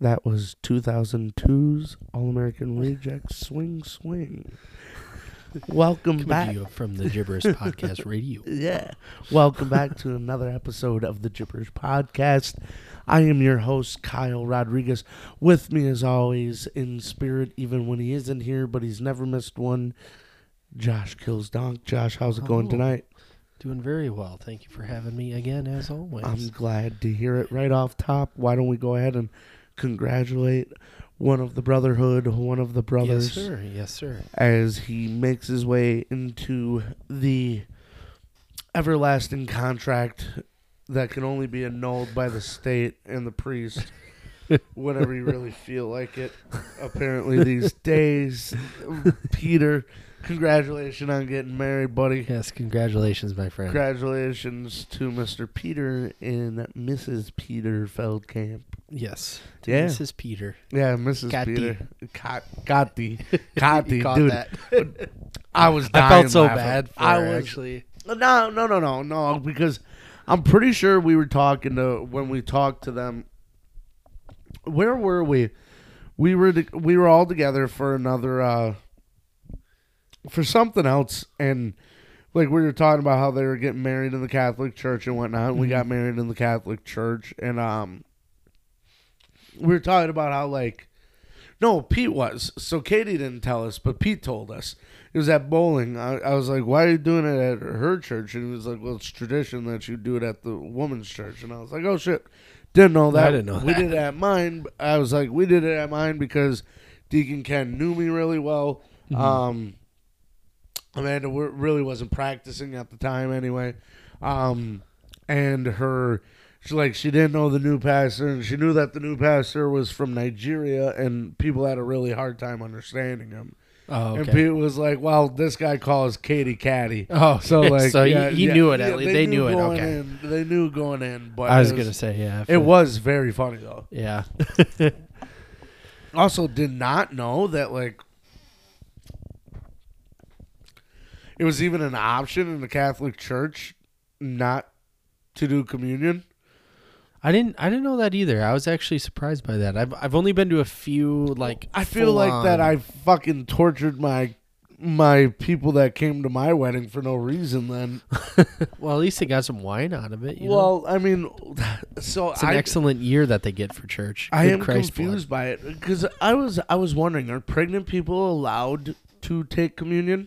That was 2002's All-American Rejects Swing Swing. Welcome Coming back. to you from the Gibberish Podcast Radio. Yeah. Welcome back to another episode of the Gibberish Podcast. I am your host, Kyle Rodriguez. With me, as always, in spirit, even when he isn't here, but he's never missed one, Josh Kilsdonk. Josh, how's it going tonight? Doing very well. Thank you for having me again, as always. I'm glad to hear it right off top. Why don't we go ahead and congratulate one of the brotherhood, one of the brothers. Yes, sir. Yes, sir. As he makes his way into the everlasting contract that can only be annulled by the state and the priest whenever you really feel like it. Apparently these days. Peter, congratulations on getting married, buddy. Yes, congratulations, my friend. Congratulations to Mr. Peter and Mrs. Peter Feldkamp. Yes. To Yeah. Mrs. Peter. Yeah, Mrs. Gotti. Peter. Gotti. Gotti, You caught dude. that. I was dying I felt so laughing. bad for I her, was, actually. No, because I'm pretty sure we were talking to, when we talked to them, where were we? We were all together for another, for something else, and like we were talking about how they were getting married in the Catholic Church and whatnot, and we got married in the Catholic Church, and we were talking about how, like, no, Pete was. So Katie didn't tell us, but Pete told us. It was at bowling. I was like, why are you doing it at her church? And he was like, well, it's tradition that you do it at the woman's church. And I was like, oh, shit. Didn't know that. I didn't know we that. did it at mine. I was like, we did it at mine because Deacon Ken knew me really well. Amanda really wasn't practicing at the time anyway. And her... She didn't know the new pastor, and she knew that the new pastor was from Nigeria, and people had a really hard time understanding him. Oh, okay. And Pete was like, well, this guy calls Katie Caddy. Oh, So, like, so yeah, he yeah, knew it yeah, at least. They knew it. going Okay. in. They knew going in. But I was going to say, yeah. it was very funny, though. Yeah. Also, did not know that, like, it was even an option in the Catholic Church not to do communion. I didn't know that either. I was actually surprised by that. I've only been to a few, like, I feel like full-on- that I fucking tortured my people that came to my wedding for no reason then. Well, at least they got some wine out of it. You know? Well, I mean, so It's an excellent year that they get for church. I Good am Christ confused by it because I was wondering, are pregnant people allowed to take communion?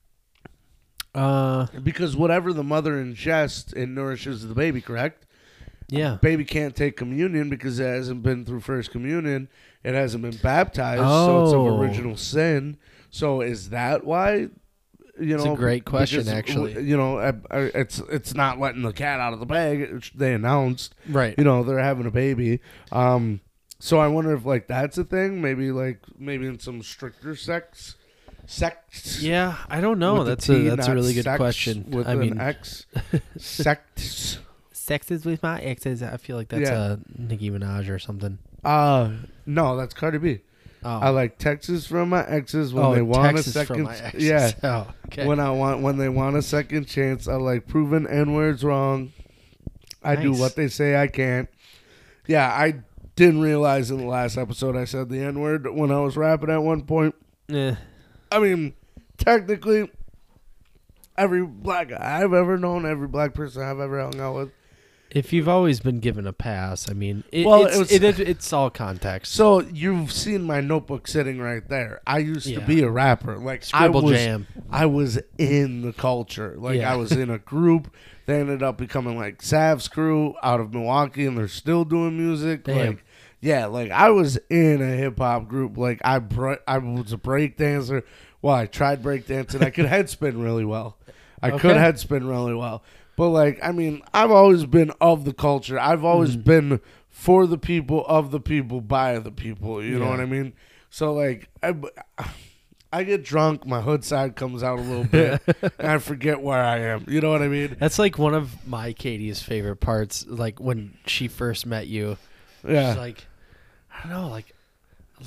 Because whatever the mother ingests, it nourishes the baby, correct? Yeah. Baby can't take communion because it hasn't been through first communion. It hasn't been baptized, so it's of original sin. So is that why? You know, It's a great question, because, actually. You know, it's not letting the cat out of the bag. They announced, Right. you know, they're having a baby. So I wonder if like that's a thing. Maybe in some stricter sects. Yeah, I don't know. With a That's T, a not really good sex question. With I an mean, X. Sects. sexes with my exes. I feel like that's Yeah. a Nicki Minaj or something. No, that's Cardi B. Oh, I like texts from my exes when they want Texas a from second. my exes. Yeah, Oh, okay. when they want a second chance. I like proving N-words wrong. I do Nice. what they say I can't. Yeah, I didn't realize in the last episode I said the N-word when I was rapping at one point. I mean, technically, every black guy I've ever known, every black person I've ever hung out with. If you've always been given a pass, I mean, Well, it's all context. So you've seen my notebook sitting right there. I used to Yeah. be a rapper. Like Scribble Jam. I was in the culture. Like Yeah. I was in a group. They ended up becoming like Sav's crew out of Milwaukee, and they're still doing music. Damn. Like, yeah, like I was in a hip hop group. Like I was a break dancer. Well, I tried break dancing. I could head spin really well. I could Okay. head spin really well. But like, I mean, I've always been of the culture. I've always been for the people, of the people, by the people. You know Yeah. what I mean? So like, I get drunk, my hood side comes out a little bit, and I forget where I am. You know what I mean? That's like one of my Katie's favorite parts. Like when she first met you, Yeah. she's like, I don't know, like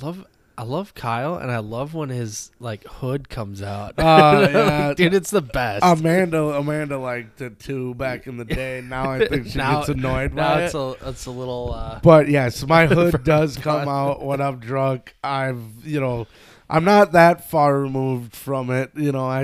I love Kyle, and I love when his like hood comes out. Yeah. Dude, it's the best. Amanda liked it too back in the day. Now I think she gets annoyed by it. It's a little. But yes, my hood does come out when I'm drunk. I'm not that far removed from it.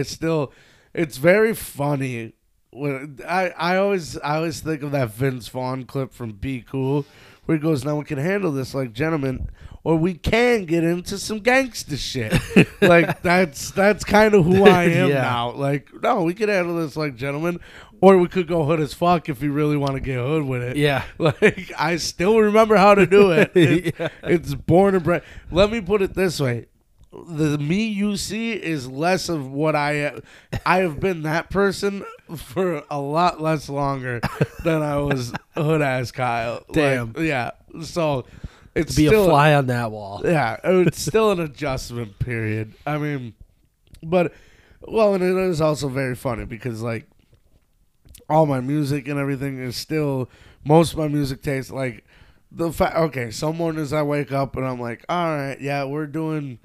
It's very funny. When I always think of that Vince Vaughn clip from Be Cool, where he goes, "Now we can handle this like gentlemen, or we can get into some gangster shit." Like that's kind of who I am now. Like, no, we can handle this like gentlemen, or we could go hood as fuck if you really want to get hood with it. Yeah. Like I still remember how to do it. It's born and bred. Let me put it this way. The me you see is less of what I have been that person for a lot less longer than I was hood ass Kyle. Damn. Like, yeah. So it's Be still a fly on that wall. Yeah, it's still an adjustment period. I mean, and it is also very funny because like all my music and everything is still, most of my music tastes like some mornings I wake up and I'm like, all right, yeah, we're doing.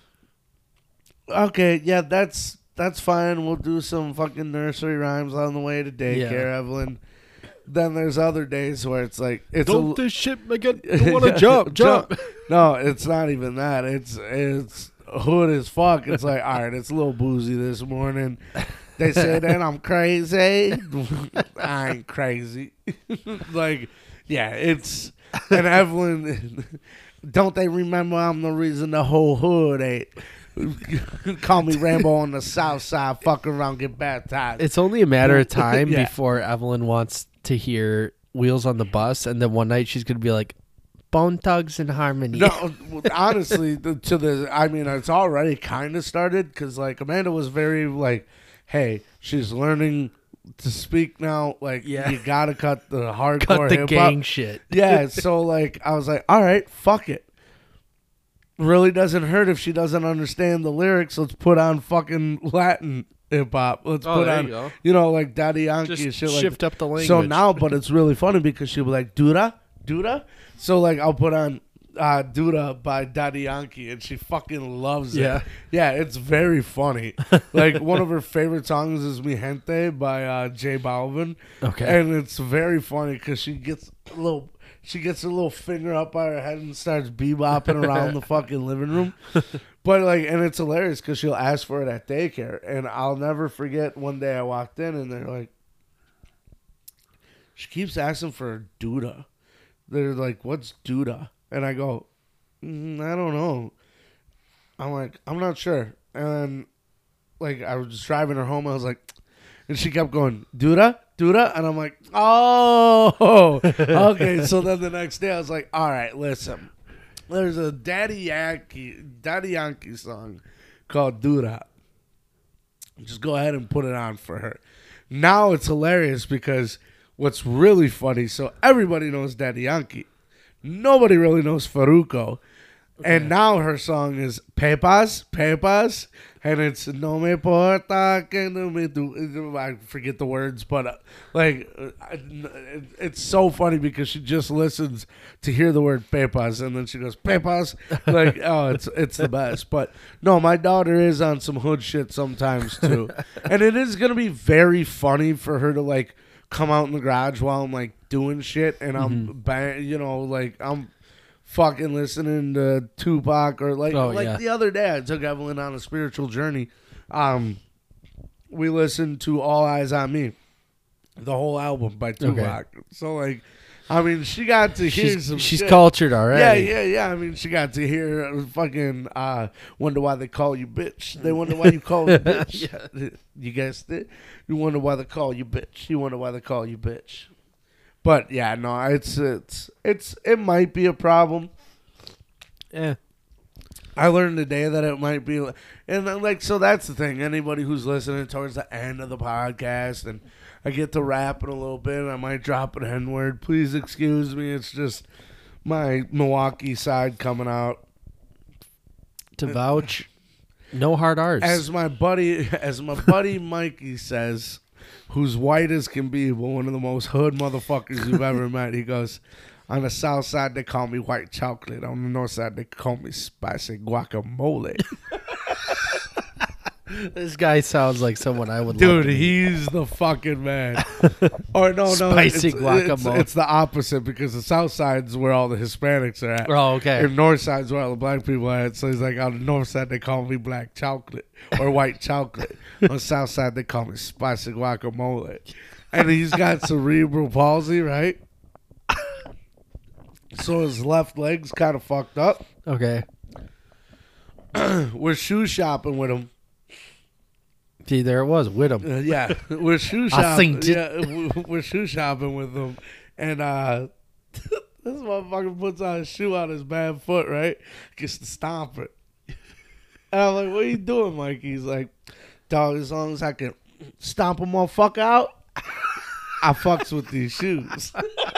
Okay, yeah, that's fine. We'll do some fucking nursery rhymes on the way to daycare, Evelyn. Then there's other days where it's like don't this shit make it want to jump. No, it's not even that. It's hood as fuck. It's like, all right, it's a little boozy this morning. They say that I'm crazy. I ain't crazy. Like, yeah, it's and Evelyn. Don't they remember I'm the reason the whole hood ate? Call me Rambo on the south side, fuck around, get baptized. It's only a matter of time before Evelyn wants to hear Wheels on the Bus, and then one night she's going to be like, Bone Thugs and Harmony. No, honestly, it's already kind of started, because, like, Amanda was very, like, hey, she's learning to speak now. Like, you got to cut the hardcore hip-hop. Gang shit. Yeah, so, like, I was like, all right, fuck it. Really doesn't hurt if she doesn't understand the lyrics. Let's put on fucking Latin hip hop. Let's put on, like Daddy Yankee and shit. Shift up the language. So now, but it's really funny because she'll be like, Duda. So like, I'll put on Duda by Daddy Yankee, and she fucking loves it. Yeah, it's very funny. Like one of her favorite songs is Mi Gente by J Balvin. Okay, and it's very funny because she gets a little finger up by her head and starts bebopping around the fucking living room. But and it's hilarious because she'll ask for it at daycare. And I'll never forget one day I walked in and they're like, she keeps asking for a Duda. They're like, what's Duda? And I go, I don't know. I'm like, I'm not sure. And then, I was just driving her home. I was like, and she kept going, Duda? And I'm like, oh, okay. So then the next day I was like, all right, listen. There's a Daddy Yankee song called Duda. Just go ahead and put it on for her. Now it's hilarious because what's really funny, so everybody knows Daddy Yankee. Nobody really knows Farruko. Okay. And now her song is Pepas, and it's No me importa que no me tu. I forget the words, but it's so funny because she just listens to hear the word Pepas, and then she goes Pepas, it's the best. But no, my daughter is on some hood shit sometimes too, and it is gonna be very funny for her to come out in the garage while I'm doing shit, and I'm I'm fucking listening to Tupac or the other day I took Evelyn on a spiritual journey. We listened to All Eyes on Me, the whole album by Tupac. Okay. So she got to hear some she's shit. Cultured already. Yeah. I mean, she got to hear fucking wonder why they call you bitch. They wonder why you call you bitch. Yeah. You guessed it. You wonder why they call you bitch. You wonder why they call you bitch. But yeah, no, it might be a problem. Yeah. I learned today that it might be, and so that's the thing. Anybody who's listening towards the end of the podcast, and I get to rapping a little bit, and I might drop an N-word. Please excuse me. It's just my Milwaukee side coming out. To vouch, no hard R's. As my buddy Mikey says, who's white as can be, but one of the most hood motherfuckers you've ever met. He goes, On the south side, they call me white chocolate. On the north side, they call me spicy guacamole. This guy sounds like someone I would Dude, love to meet. he's the fucking man. Or no, Spicy guacamole. It's the opposite because the south side's where all the Hispanics are at. Oh, okay. And north side's where all the black people are at. So he's like, on the north side, they call me black chocolate or white chocolate. On the south side, they call me spicy guacamole. And he's got cerebral palsy, right? So his left leg's kind of fucked up. Okay. We're shoe shopping with him. See, there it was with him. Yeah, we're shoe shopping. Yeah, we're shoe shopping with him, and this motherfucker puts on a shoe on his bad foot, right? Gets to stomp it. And I'm like, "What are you doing, Mike?" He's like, "Dog, as long as I can stomp a motherfucker out, I fucks with these shoes."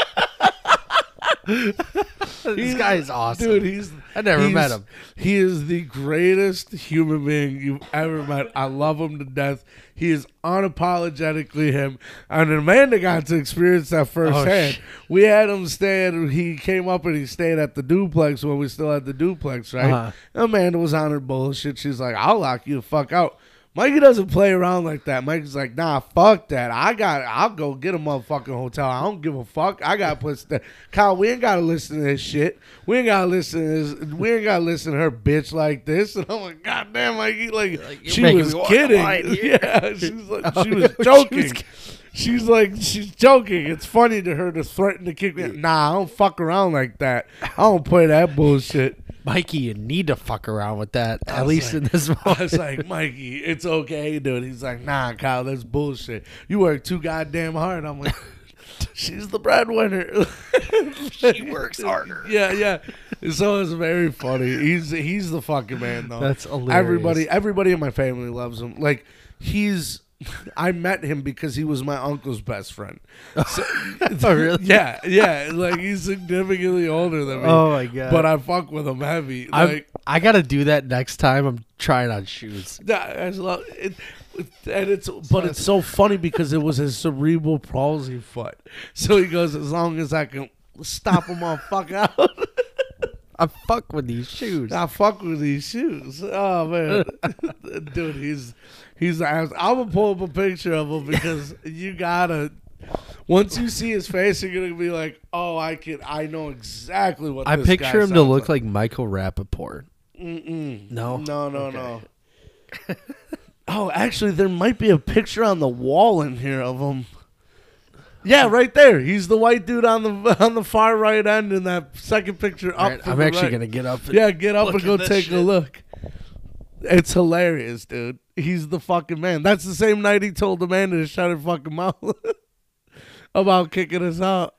This guy is awesome. Dude, I never met him. He is the greatest human being you've ever met. I love him to death. He is unapologetically him. And Amanda got to experience that firsthand. We had him staying. He came up and he stayed at the duplex when we still had the duplex, right? Uh-huh. Amanda was on her bullshit. She's like, "I'll lock you the fuck out." Mikey doesn't play around like that. Mikey's like, "Nah, fuck that. I'll go get a motherfucking hotel. I don't give a fuck. I got places there. Kyle, we ain't gotta listen to this shit. We ain't gotta listen to this. We ain't gotta listen to her bitch like this." And I'm like, "God damn, Mikey, like she was kidding." Yeah, she's like, she was joking. She's like, she's joking. It's funny to her to threaten to kick me. Nah, I don't fuck around like that. I don't play that bullshit. Mikey, you need to fuck around with that, at least in this moment. I was like, "Mikey, it's okay, dude." He's like, "Nah, Kyle, that's bullshit. You work too goddamn hard." I'm like, "She's the breadwinner." She works harder. Yeah. So it's very funny. He's the fucking man, though. That's hilarious. Everybody in my family loves him. Like, I met him because he was my uncle's best friend. So, Oh, really? Yeah. Like, he's significantly older than me. Oh, my God. But I fuck with him heavy. Like, I got to do that next time I'm trying on shoes. but it's so funny because it was his cerebral palsy foot. So he goes, "As long as I can stop him on fuck out." I fuck with these shoes. I fuck with these shoes. Oh man, dude, he's I'm gonna pull up a picture of him because you gotta. Once you see his face, you're gonna be like, "Oh, I know exactly what." I this picture guy him to sounds look like Michael Rappaport. No, No. Oh, actually, there might be a picture on the wall in here of him. Yeah, right there. He's the white dude on the far right end in that second picture up. Right, I'm actually gonna get up. Get up and go take a look. It's hilarious, dude. He's the fucking man. That's the same night he told Amanda to shut her fucking mouth about kicking us out.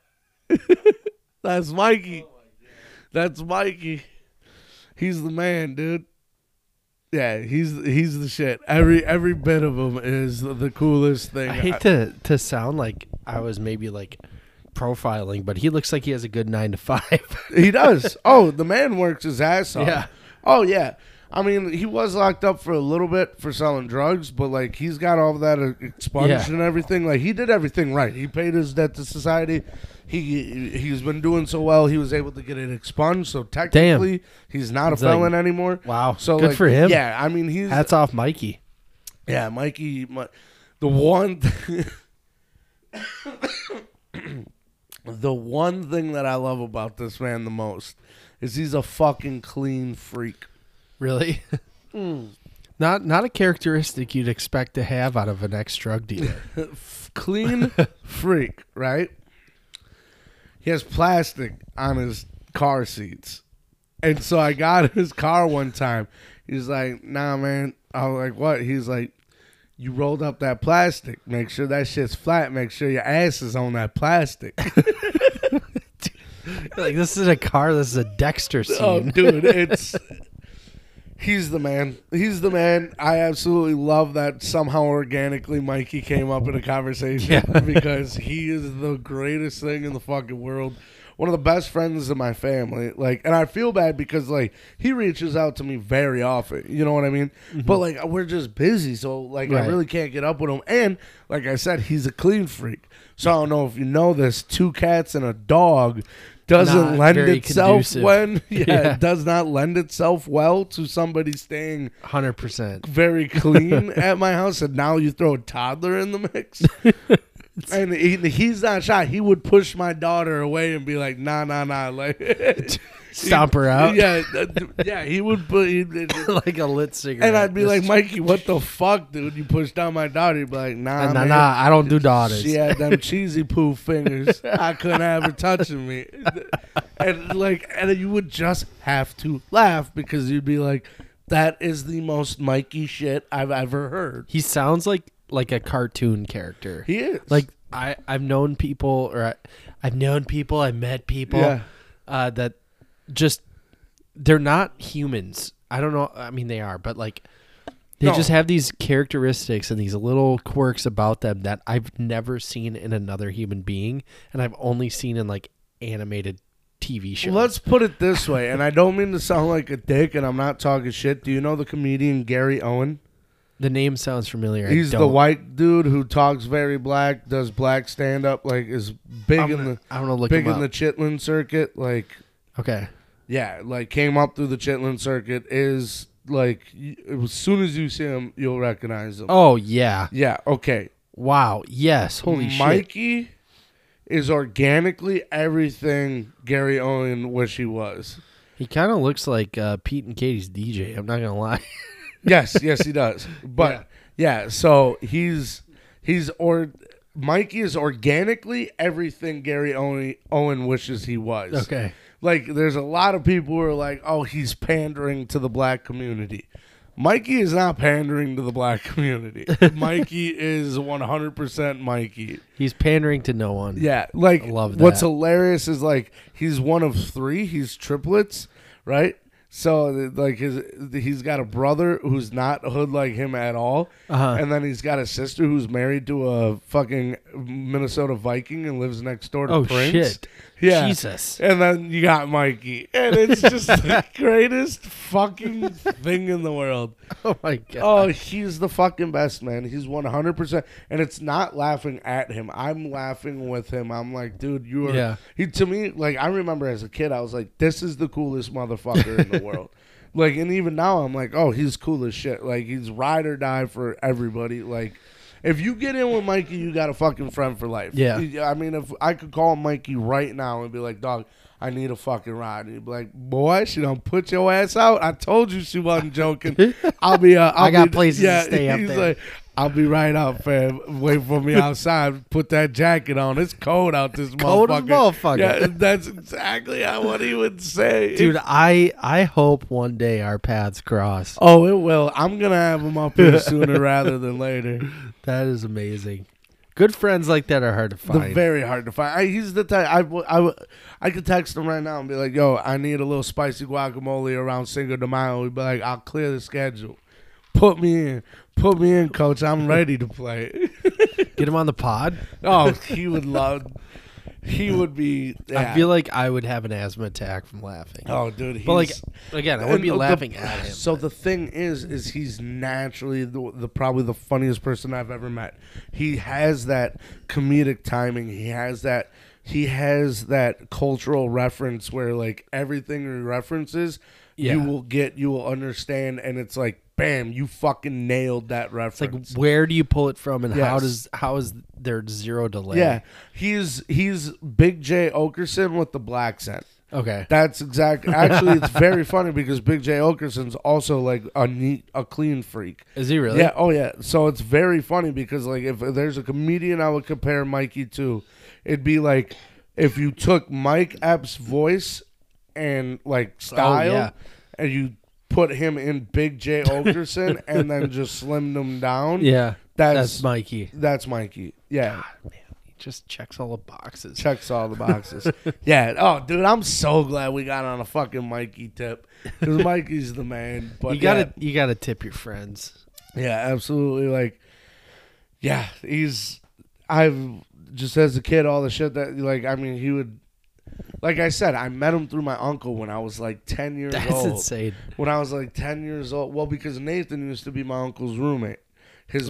That's Mikey. That's Mikey. He's the man, dude. Yeah, he's the shit. Every bit of him is the coolest thing. I hate to sound like I was maybe like profiling, but he looks like he has a good 9 to 5. He does. Oh, the man works his ass off. Yeah. Oh yeah. I mean, he was locked up for a little bit for selling drugs, but like he's got all of that expunged and everything. Like he did everything right. He paid his debt to society. He's been doing so well. He was able to get it expunged. So technically, he's not a felon anymore. Wow. So good for him. Yeah. I mean, he's hats off, Mikey. Yeah, Mikey. The one. The one thing that I love about this man the most is he's a fucking clean freak. Really? Not a characteristic you'd expect to have out of an ex-drug dealer. Clean freak, right? He has plastic on his car seats. And so I got in his car one time. He's like, "Nah, man." I was like, "What?" He's like, "You rolled up that plastic. Make sure that shit's flat. Make sure your ass is on that plastic." Like, this is a car. This is a Dexter scene. Oh, dude, he's the man. He's the man. I absolutely love that somehow organically Mikey came up in a conversation because he is the greatest thing in the fucking world. One of the best friends of my family. Like, and I feel bad because like he reaches out to me very often. You know what I mean? Mm-hmm. But like we're just busy, so like I really can't get up with him. And like I said, he's a clean freak. So I don't know if you know this. 2 cats and a dog doesn't lend very itself conducive. it does not lend itself well to somebody staying 100%. very clean at my house, and now you throw a toddler in the mix. And he's not shy. He would push my daughter away and be like, nah, like stomp her out. Yeah, he would put like a lit cigarette. and I'd be like, Mikey, what the fuck, dude? You pushed down my daughter. He'd be like, nah, man. I don't do daughters. She had them cheesy poo fingers. I couldn't have her touching me. And you would just have to laugh because you'd be like, that is the most Mikey shit I've ever heard. He sounds like a cartoon character. He is. Like I've known people, or I've met people that just, they're not humans. I don't know. I mean, they are, but like they just have these characteristics and these little quirks about them that I've never seen in another human being, and I've only seen in like animated TV shows. Let's put it this way, and I don't mean to sound like a dick, and I'm not talking shit. Do you know the comedian Gary Owen? The name sounds familiar. He's the white dude who talks very black, does black stand up, like is big I'm in gonna look big him in the up. Chitlin circuit, like Okay. yeah, like came up through the Chitlin circuit, is like as soon as you see him, you'll recognize him. Oh yeah. Yeah, okay. Wow. Yes. Holy shit. Mikey is organically everything Gary Owen wish he was. He kind of looks like Pete and Katie's DJ. I'm not gonna lie. Yes, he does. But so Mikey is organically everything Gary Owen wishes he was. Okay. Like there's a lot of people who are like, oh, he's pandering to the black community. Mikey is not pandering to the black community. Mikey is 100% Mikey. He's pandering to no one. Yeah, like I love that. What's hilarious is like he's one of three. He's triplets, right? So like he's got a brother who's not hood like him at all, and then he's got a sister who's married to a fucking Minnesota Viking and lives next door to Prince. Oh shit! Yeah, Jesus. And then you got Mikey, and it's just the greatest fucking thing in the world. Oh my god! Oh, he's the fucking best, man. He's 100%, and it's not laughing at him. I'm laughing with him. I'm like, dude, you are. Yeah. He to me, like I remember as a kid, I was like, this is the coolest motherfucker in the world. Like, and even now, I'm like, oh, he's cool as shit. Like, he's ride or die for everybody. Like, if you get in with Mikey, you got a fucking friend for life. Yeah. I mean, if I could call Mikey right now and be like, dog, I need a fucking ride. And he'd be like, boy, she don't put your ass out. I told you she wasn't joking. I got places to stay up he's there. Like, I'll be right out, fam. Wait for me outside. Put that jacket on. It's cold out this Cold as motherfucker. Yeah, that's exactly what he would say. Dude, I hope one day our paths cross. Oh, it will. I'm going to have him up here sooner rather than later. That is amazing. Good friends like that are hard to find. They're very hard to find. He's the type. I could text him right now and be like, yo, I need a little spicy guacamole around Cinco de Mayo. He'd be like, I'll clear the schedule. Put me in, coach. I'm ready to play. Get him on the pod. Oh, he would be. Yeah. I feel like I would have an asthma attack from laughing. Oh, dude. But like, again, I wouldn't be laughing at him. So the thing is he's naturally the probably the funniest person I've ever met. He has that comedic timing. He has that cultural reference where like everything he references, you will understand, and it's like, bam, you fucking nailed that reference. It's like, where do you pull it from, and Yes. how is there zero delay? Yeah, he's Big J Okerson with the black accent. Okay. That's exactly. Actually, it's very funny because Big J Okerson's also like a clean freak. Is he really? Yeah. Oh yeah. So it's very funny because like if there's a comedian I would compare Mikey to, it'd be like if you took Mike Epps' voice and like style, and you put him in Big J Okerson and then just slimmed him down. Yeah. That's Mikey. That's Mikey. Yeah. God, man. Just checks all the boxes. Checks all the boxes. Yeah. Oh, dude, I'm so glad we got on a fucking Mikey tip because Mikey's the man. But you gotta tip your friends. Yeah, absolutely. Like, yeah, I've just as a kid, all the shit that like, I mean, he would. Like I said, I met him through my uncle when I was like 10 years old. That's insane. When I was like 10 years old. Well, because Nathan used to be my uncle's roommate. His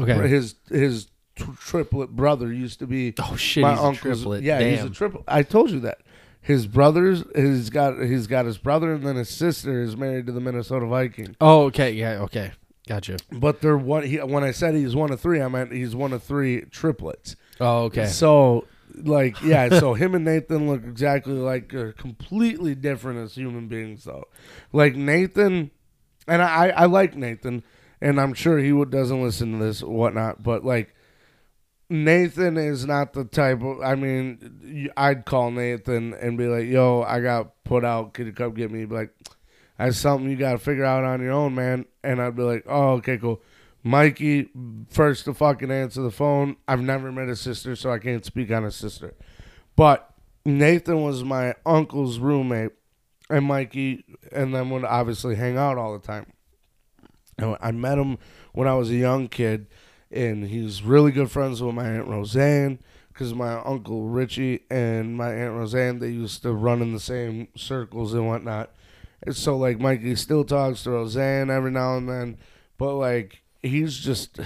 triplet brother used to be my uncle's. triplet. Yeah, Damn. he's a triplet. I told you that. His brothers, he's got his brother, and then his sister is married to the Minnesota Viking. Oh, okay, yeah, okay, gotcha. But they're when I said he's one of three, I meant he's one of three triplets. Oh, okay. So, like, yeah, so him and Nathan look exactly like completely different as human beings, though. Like Nathan, and I like Nathan, and I'm sure he doesn't listen to this or whatnot, but like. Nathan is not the type of, I mean, I'd call Nathan and be like, yo, I got put out. Could you come get me? He'd be like, that's something you got to figure out on your own, man. And I'd be like, oh, okay, cool. Mikey, first to fucking answer the phone. I've never met his sister, so I can't speak on his sister. But Nathan was my uncle's roommate, and Mikey and them would obviously hang out all the time. And I met him when I was a young kid. And he's really good friends with my Aunt Roseanne because my Uncle Richie and my Aunt Roseanne, they used to run in the same circles and whatnot. And so, like, Mikey still talks to Roseanne every now and then. But, like, he's just...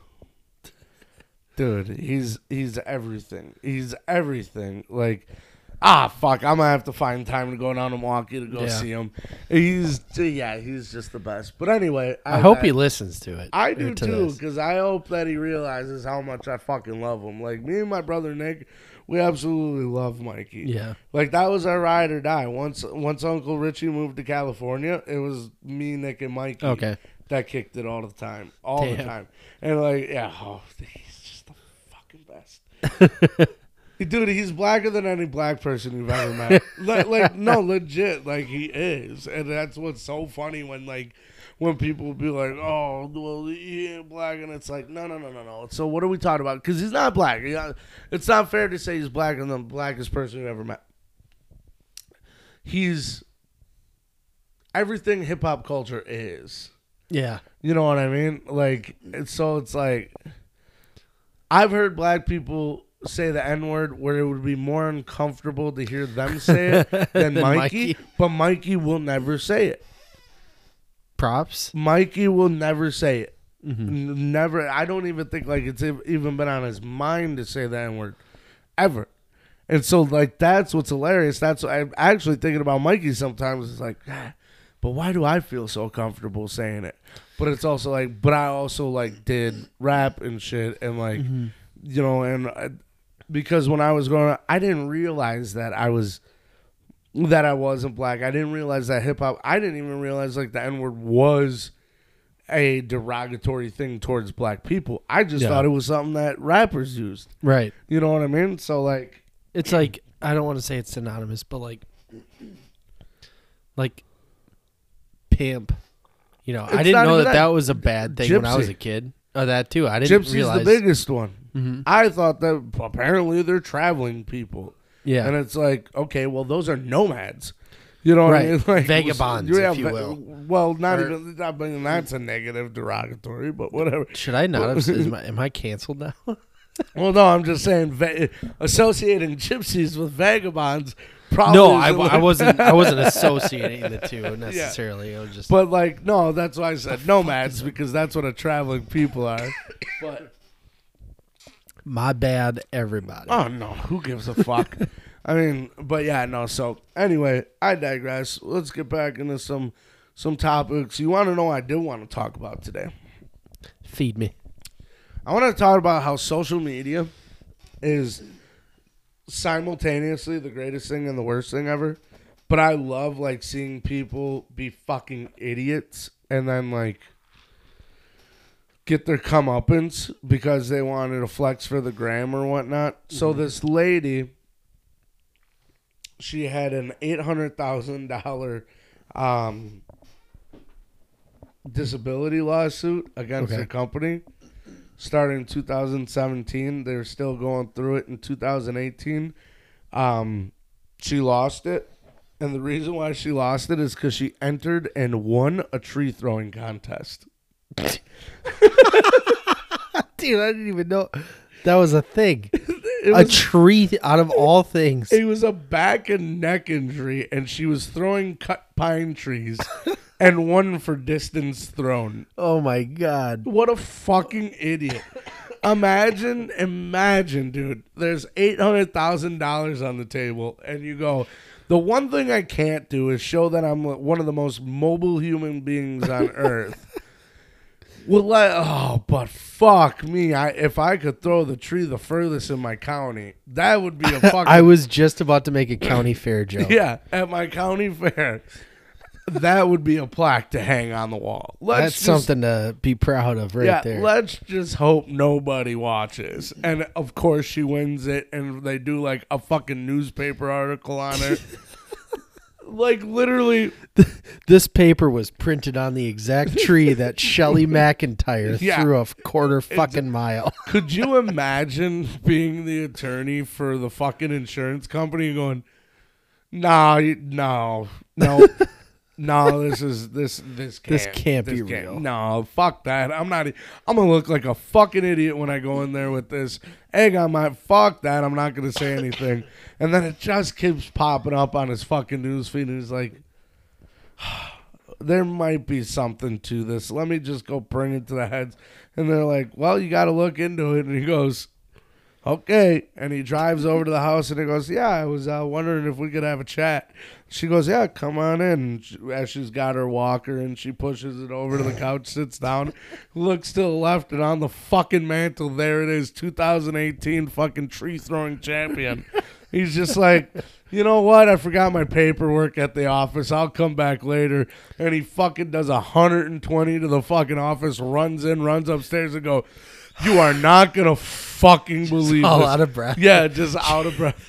Dude, he's everything. He's everything. Like... fuck, I'm going to have to find time to go down to Milwaukee to go see him. He's just the best. But anyway. I hope he listens to it. I do too, because I hope that he realizes how much I fucking love him. Like, me and my brother Nick, we absolutely love Mikey. Yeah. Like, that was our ride or die. Once Uncle Richie moved to California, it was me, Nick, and Mikey that kicked it all the time. The time. And, like, he's just the fucking best. Dude, he's blacker than any black person you've ever met. No, legit. Like, he is. And that's what's so funny when people be like, oh, well, he ain't black. And it's like, no. So what are we talking about? Because he's not black. It's not fair to say he's blacker than the blackest person you've ever met. He's everything hip-hop culture is. Yeah. You know what I mean? Like, so it's like, I've heard black people say the N-word where it would be more uncomfortable to hear them say it than Mikey, but Mikey will never say it. Props. Mikey will never say it. Mm-hmm. Never. I don't even think like it's even been on his mind to say the N-word ever. And so like that's what's hilarious. That's what I'm actually thinking about Mikey sometimes. It's like, but why do I feel so comfortable saying it? But it's also like, but I also like did rap and shit and like, you know, and because when I was growing up, I didn't realize that I wasn't black. I didn't realize that hip hop. I didn't even realize like the N-word was a derogatory thing towards black people. I just thought it was something that rappers used. Right. You know what I mean? So like, it's like I don't want to say it's synonymous, but like pimp. You know, I didn't know that was a bad thing when I was a kid. Oh, that too. I didn't realize. Gypsy's the biggest one. Mm-hmm. I thought that apparently they're traveling people. Yeah. And it's like, okay, well, those are nomads. You know what I mean? Like, vagabonds, if you will. Well, not that's a negative derogatory, but whatever. Should I not have? Am I canceled now? Well, no, I'm just saying associating gypsies with vagabonds. No, I wasn't associating the two necessarily. Yeah. It was just, but like, no, that's why I said nomads because that's what a traveling people are. But my bad, everybody. Oh no, who gives a fuck? I mean, but yeah, no. So anyway, I digress. Let's get back into some topics. You want to know what I do want to talk about today? Feed me. I want to talk about how social media is simultaneously the greatest thing and the worst thing ever. But I love like seeing people be fucking idiots and then like get their comeuppance because they wanted to flex for the gram or whatnot. Mm-hmm. So this lady, she had an $800,000 disability lawsuit against her company. Starting in 2017, they're still going through it in 2018. She lost it, and the reason why she lost it is because she entered and won a tree throwing contest. Dude, I didn't even know that was a thing. A tree out of all things. It was a back and neck injury, and she was throwing cut pine trees. And one for distance thrown. Oh, my God. What a fucking idiot. Imagine, dude. There's $800,000 on the table, and you go, the one thing I can't do is show that I'm one of the most mobile human beings on earth. But fuck me. If I could throw the tree the furthest in my county, that would be a fucking... I was just about to make a county fair joke. Yeah, at my county fair. That would be a plaque to hang on the wall. That's something to be proud of there. Let's just hope nobody watches. And, of course, she wins it, and they do, like, a fucking newspaper article on her. Like, literally. This paper was printed on the exact tree that Shelley McIntyre threw a quarter fucking mile. Could you imagine being the attorney for the fucking insurance company going, no. No, this can't be real. No, fuck that. I'm gonna look like a fucking idiot when I go in there with this egg on my... Fuck that. I'm not gonna say anything. And then it just keeps popping up on his fucking newsfeed, and he's like, there might be something to this. Let me just go bring it to the heads. And they're like, well, you got to look into it. And he goes, okay. And he drives over to the house, and he goes, yeah, I was wondering if we could have a chat. She goes, yeah, come on in. As she's got her walker, and she pushes it over to the couch, sits down, looks to the left, and on the fucking mantle, there it is, 2018 fucking tree-throwing champion. He's just like, you know what? I forgot my paperwork at the office. I'll come back later. And he fucking does 120 to the fucking office, runs in, runs upstairs, and go, you are not going to fucking believe all this. Out of breath. Yeah, just out of breath.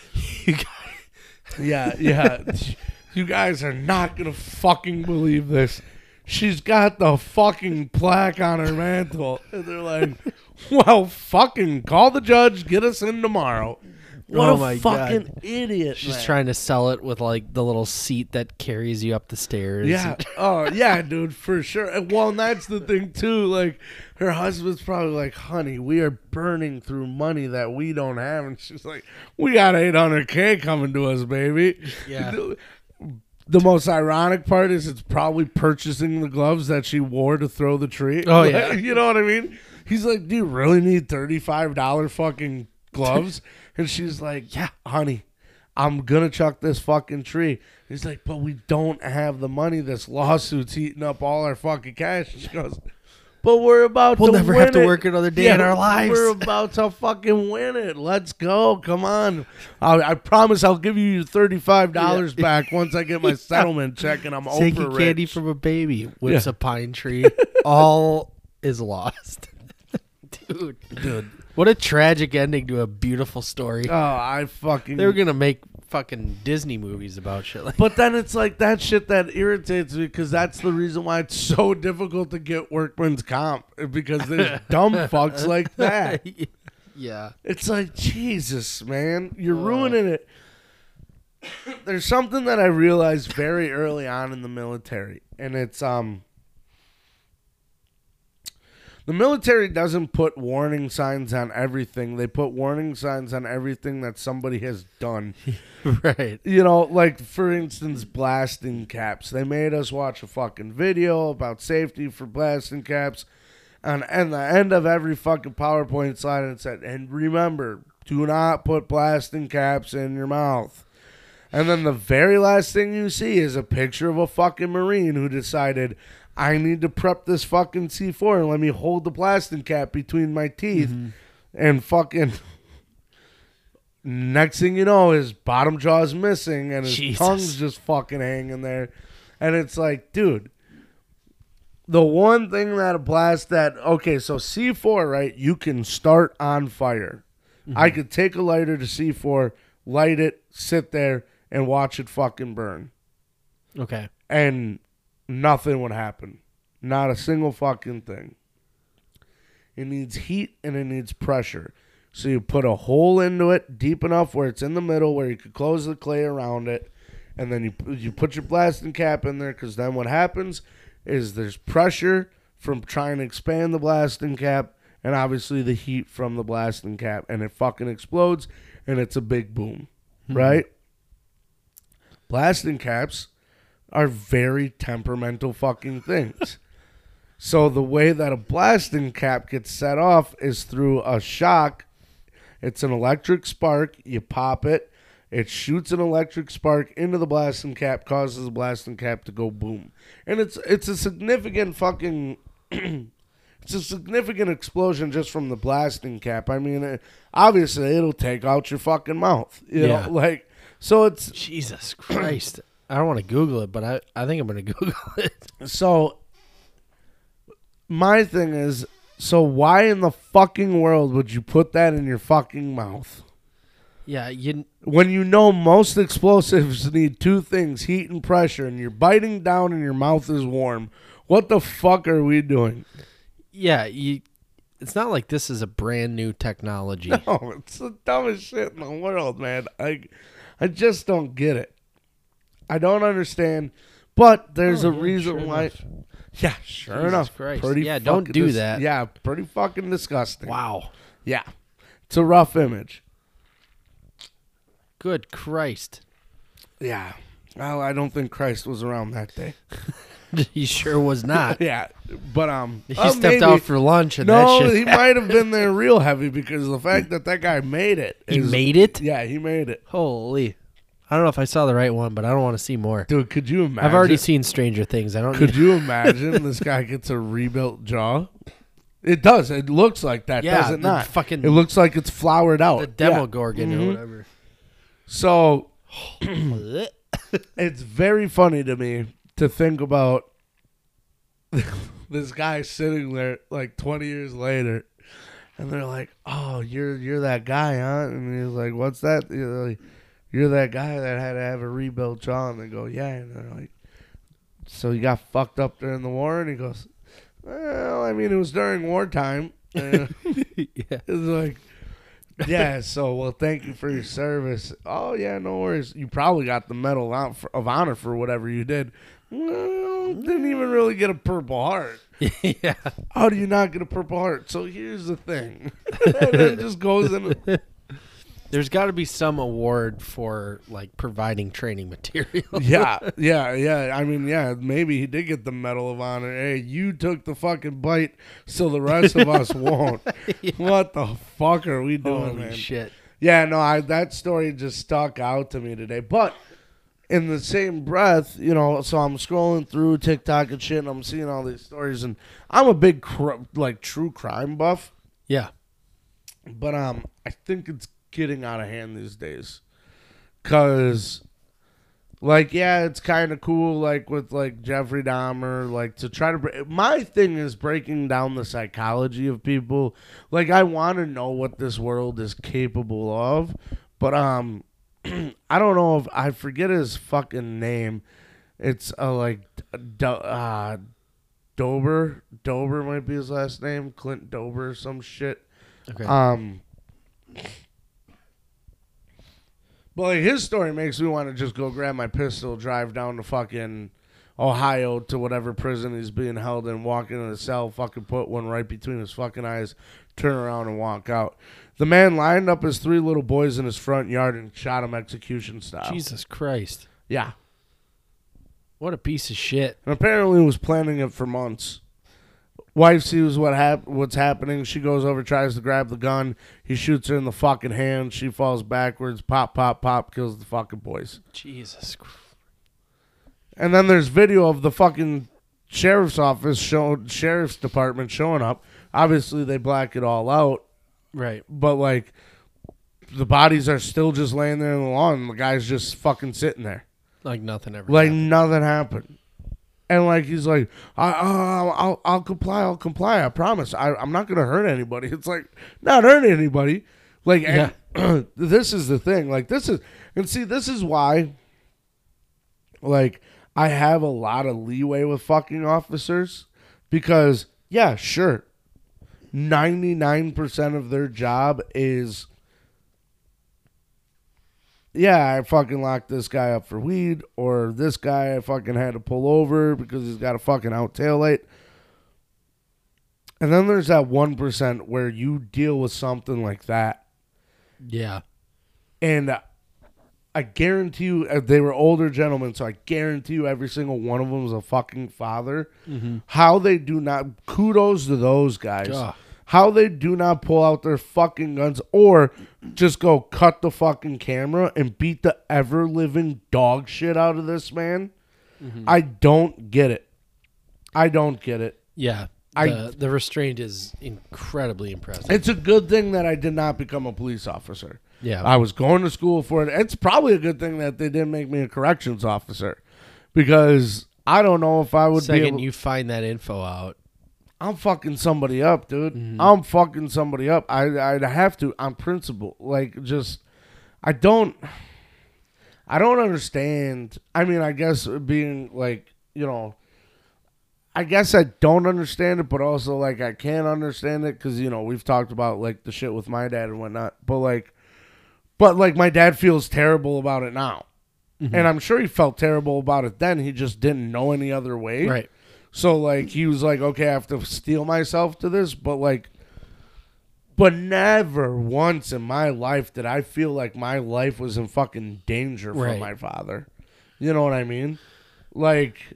Yeah. You guys are not going to fucking believe this. She's got the fucking plaque on her mantle. And they're like, well, fucking call the judge. Get us in tomorrow. What a fucking idiot. She's trying to sell it with like the little seat that carries you up the stairs. Yeah. Oh, yeah, dude, for sure. Well, and that's the thing, too. Like, her husband's probably like, honey, we are burning through money that we don't have. And she's like, we got $800K coming to us, baby. Yeah. The most ironic part is it's probably purchasing the gloves that she wore to throw the tree. Oh, yeah. You know what I mean? He's like, do you really need $35 fucking gloves? And she's like, yeah, honey, I'm going to chuck this fucking tree. He's like, but we don't have the money. This lawsuit's eating up all our fucking cash. And she goes, but we'll never have to work another day in our lives. We're about to fucking win it. Let's go. Come on. I promise I'll give you your $35 back once I get my settlement check and I'm over rich. Taking candy from a baby. Whips a pine tree. All is lost. Dude. What a tragic ending to a beautiful story. Oh, They were going to make fucking Disney movies about shit like But then it's like that shit that irritates me because that's the reason why it's so difficult to get workman's comp because there's dumb fucks like that. Yeah. It's like, Jesus, man. You're ruining it. There's something that I realized very early on in the military, and it's the military doesn't put warning signs on everything. They put warning signs on everything that somebody has done. Right. You know, like, for instance, blasting caps. They made us watch a fucking video about safety for blasting caps. And the end of every fucking PowerPoint slide, it said, and remember, do not put blasting caps in your mouth. And then the very last thing you see is a picture of a fucking Marine who decided, I need to prep this fucking C4 and let me hold the blasting cap between my teeth. Mm-hmm. And fucking next thing you know, his bottom jaw's missing and his tongue's just fucking hanging there. And it's like, dude, the one thing that a blast that, okay, so C4, right, you can start on fire. Mm-hmm. I could take a lighter to C4, light it, sit there, and watch it fucking burn. Okay. And nothing would happen. Not a single fucking thing. It needs heat and it needs pressure. So you put a hole into it deep enough where it's in the middle where you could close the clay around it. And then you put your blasting cap in there because then what happens is there's pressure from trying to expand the blasting cap and obviously the heat from the blasting cap. And it fucking explodes and it's a big boom. Mm-hmm. Right? Blasting caps are very temperamental fucking things. So the way that a blasting cap gets set off is through a shock. It's an electric spark. You pop it. It shoots an electric spark into the blasting cap, causes the blasting cap to go boom. And it's a significant fucking... it's a significant explosion just from the blasting cap. I mean, obviously, it'll take out your fucking mouth. You know, like... So it's... Jesus Christ. I don't want to Google it, but I think I'm going to Google it. So... My thing is, so why in the fucking world would you put that in your fucking mouth? Yeah, when you know most explosives need two things, heat and pressure, and you're biting down and your mouth is warm. What the fuck are we doing? Yeah, it's not like this is a brand new technology. No, it's the dumbest shit in the world, man. I just don't get it. I don't understand, but there's a reason why... Enough. Yeah, sure Jesus enough. Christ. Don't do that. Yeah, pretty fucking disgusting. Wow. Yeah. It's a rough image. Good Christ. Yeah. Well, I don't think Christ was around that day. He sure was not. Yeah. But he stepped out for lunch and that shit. No, he might have been there real heavy because the fact that guy made it. He made it? Yeah, he made it. Holy. I don't know if I saw the right one, but I don't want to see more. Dude, could you imagine? I've already seen Stranger Things. Could you imagine this guy gets a rebuilt jaw? It does. It looks like that, does it not? Fucking it looks like it's flowered out. The Demogorgon or whatever. So, it's very funny to me to think about this guy sitting there like 20 years later, and they're like, "Oh, you're that guy, huh?" And he's like, "What's that?" You're that guy that had to have a rebuilt jaw. And they go, yeah. And they're like, so you got fucked up during the war? And he goes, well, I mean, it was during wartime. Yeah. It's like, yeah, so, well, thank you for your service. Oh, yeah, no worries. You probably got the Medal of Honor for whatever you did. Well, didn't even really get a Purple Heart. Yeah. How do you not get a Purple Heart? So here's the thing. And it just goes in. There's got to be some award for, like, providing training material. Yeah. I mean, yeah, maybe he did get the Medal of Honor. Hey, you took the fucking bite, so the rest of us won't. Yeah. What the fuck are we doing, Holy man? Shit. Yeah, no, that story just stuck out to me today. But in the same breath, you know, so I'm scrolling through TikTok and shit, and I'm seeing all these stories, and I'm a big, true crime buff. Yeah. But I think it's getting out of hand these days, cause like, yeah, it's kind of cool, like with like Jeffrey Dahmer, like to try to my thing is breaking down the psychology of people. Like, I want to know what this world is capable of, but I don't know if I forget his fucking name. It's like Dober might be his last name, Clint Dober or some shit. Okay. But like, his story makes me want to just go grab my pistol, drive down to fucking Ohio to whatever prison he's being held in, walk into the cell, fucking put one right between his fucking eyes, turn around and walk out. The man lined up his 3 little boys in his front yard and shot him execution style. Jesus Christ. Yeah. What a piece of shit. And apparently he was planning it for months. Wife sees what's happening. She goes over, tries to grab the gun. He shoots her in the fucking hand. She falls backwards. Pop, pop, pop. Kills the fucking boys. Jesus Christ. And then there's video of the fucking sheriff's department showing up. Obviously, they black it all out. Right. But, like, the bodies are still just laying there in the lawn. And the guy's just fucking sitting there. Like nothing ever Like happened. nothing happened. And, like, he's like, I'll comply, I promise. I'm not going to hurt anybody. It's like, not hurt anybody. Like, yeah. This is the thing. Like, this is why, like, I have a lot of leeway with fucking officers. Because, yeah, sure, 99% of their job is, yeah, I fucking locked this guy up for weed, or this guy I fucking had to pull over because he's got a fucking out taillight. And then there's that 1% where you deal with something like that. Yeah. And I guarantee you, they were older gentlemen, so I guarantee you every single one of them was a fucking father. Mm-hmm. How they do not, kudos to those guys. Ugh. How they do not pull out their fucking guns or just go cut the fucking camera and beat the ever-living dog shit out of this man. Mm-hmm. I don't get it. I don't get it. Yeah. The restraint is incredibly impressive. It's a good thing that I did not become a police officer. Yeah. I was going to school for it. It's probably a good thing that they didn't make me a corrections officer because I don't know if I would be able... you find that info out. I'm fucking somebody up, dude. Mm-hmm. I'm fucking somebody up. I'd have to on principle. Like, just... I don't understand. I mean, I guess being like, you know... I guess I don't understand it, but also, like, I can't understand it because, you know, we've talked about, like, the shit with my dad and whatnot. But my dad feels terrible about it now. Mm-hmm. And I'm sure he felt terrible about it then. He just didn't know any other way. Right. So, like, he was like, okay, I have to steel myself to this. But never once in my life did I feel like my life was in fucking danger from my father. You know what I mean? Like...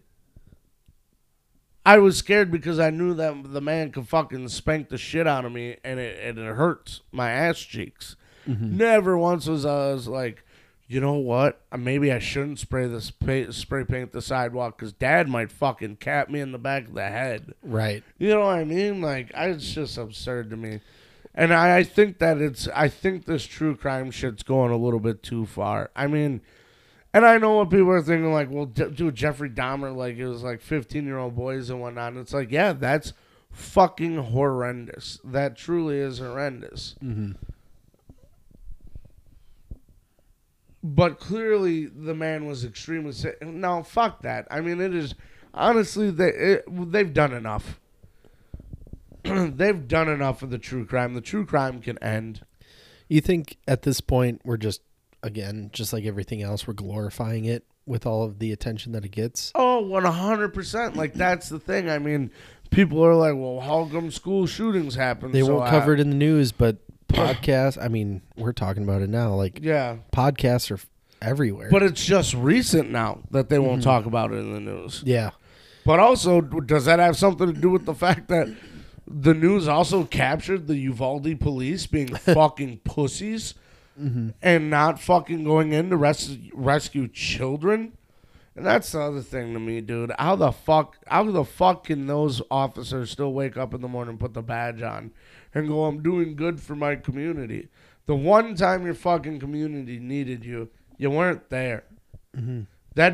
I was scared because I knew that the man could fucking spank the shit out of me, and it hurts my ass cheeks. Mm-hmm. Never once was I was like, you know what? Maybe I shouldn't spray paint the sidewalk because Dad might fucking cap me in the back of the head. Right. You know what I mean? Like, it's just absurd to me. And I think this true crime shit's going a little bit too far. I mean... And I know what people are thinking, like, well, dude, Jeffrey Dahmer, like, it was like 15-year-old boys and whatnot. And it's like, yeah, that's fucking horrendous. That truly is horrendous. Mm-hmm. But clearly, the man was extremely sick. No, fuck that. I mean, it is, honestly, they've done enough. They've done enough of the true crime. The true crime can end. You think at this point we're just... Again, just like everything else, we're glorifying it with all of the attention that it gets. Oh, 100%. Like, that's the thing. I mean, people are like, well, how come school shootings happen? They won't cover it in the news, but podcasts, I mean, we're talking about it now. Like, yeah, podcasts are everywhere. But it's just recent now that they won't talk about it in the news. Yeah. But also, does that have something to do with the fact that the news also captured the Uvalde police being fucking pussies? Mm-hmm. And not fucking going in to rescue children? And that's the other thing to me, dude. How the fuck can those officers still wake up in the morning, put the badge on, and go, I'm doing good for my community? The one time your fucking community needed you, you weren't there. Mm-hmm. That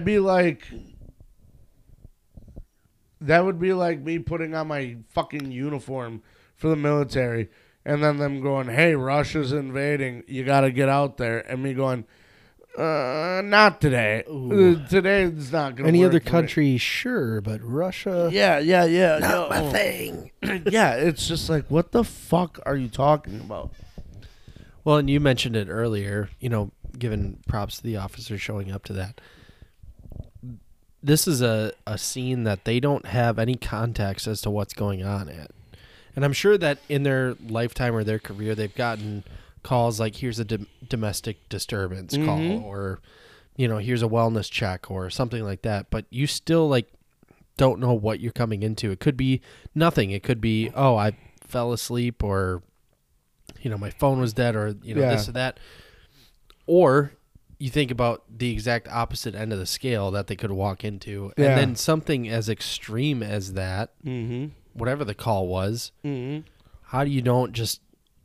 would be like me putting on my fucking uniform for the military, and then them going, hey, Russia's invading, you got to get out there. And me going, not today. Today it's not going to work. Any other country, sure, but Russia? Yeah. Not my thing. Yeah, it's just like, what the fuck are you talking about? Well, and you mentioned it earlier, you know, giving props to the officers showing up to that. This is a scene that they don't have any context as to what's going on at. And I'm sure that in their lifetime or their career, they've gotten calls like, here's a domestic disturbance call, or, you know, here's a wellness check or something like that. But you still, like, don't know what you're coming into. It could be nothing. It could be, oh, I fell asleep, or, you know, my phone was dead, or, you know, this or that. Or you think about the exact opposite end of the scale that they could walk into. And then something as extreme as that, whatever the call was, how do you don't just...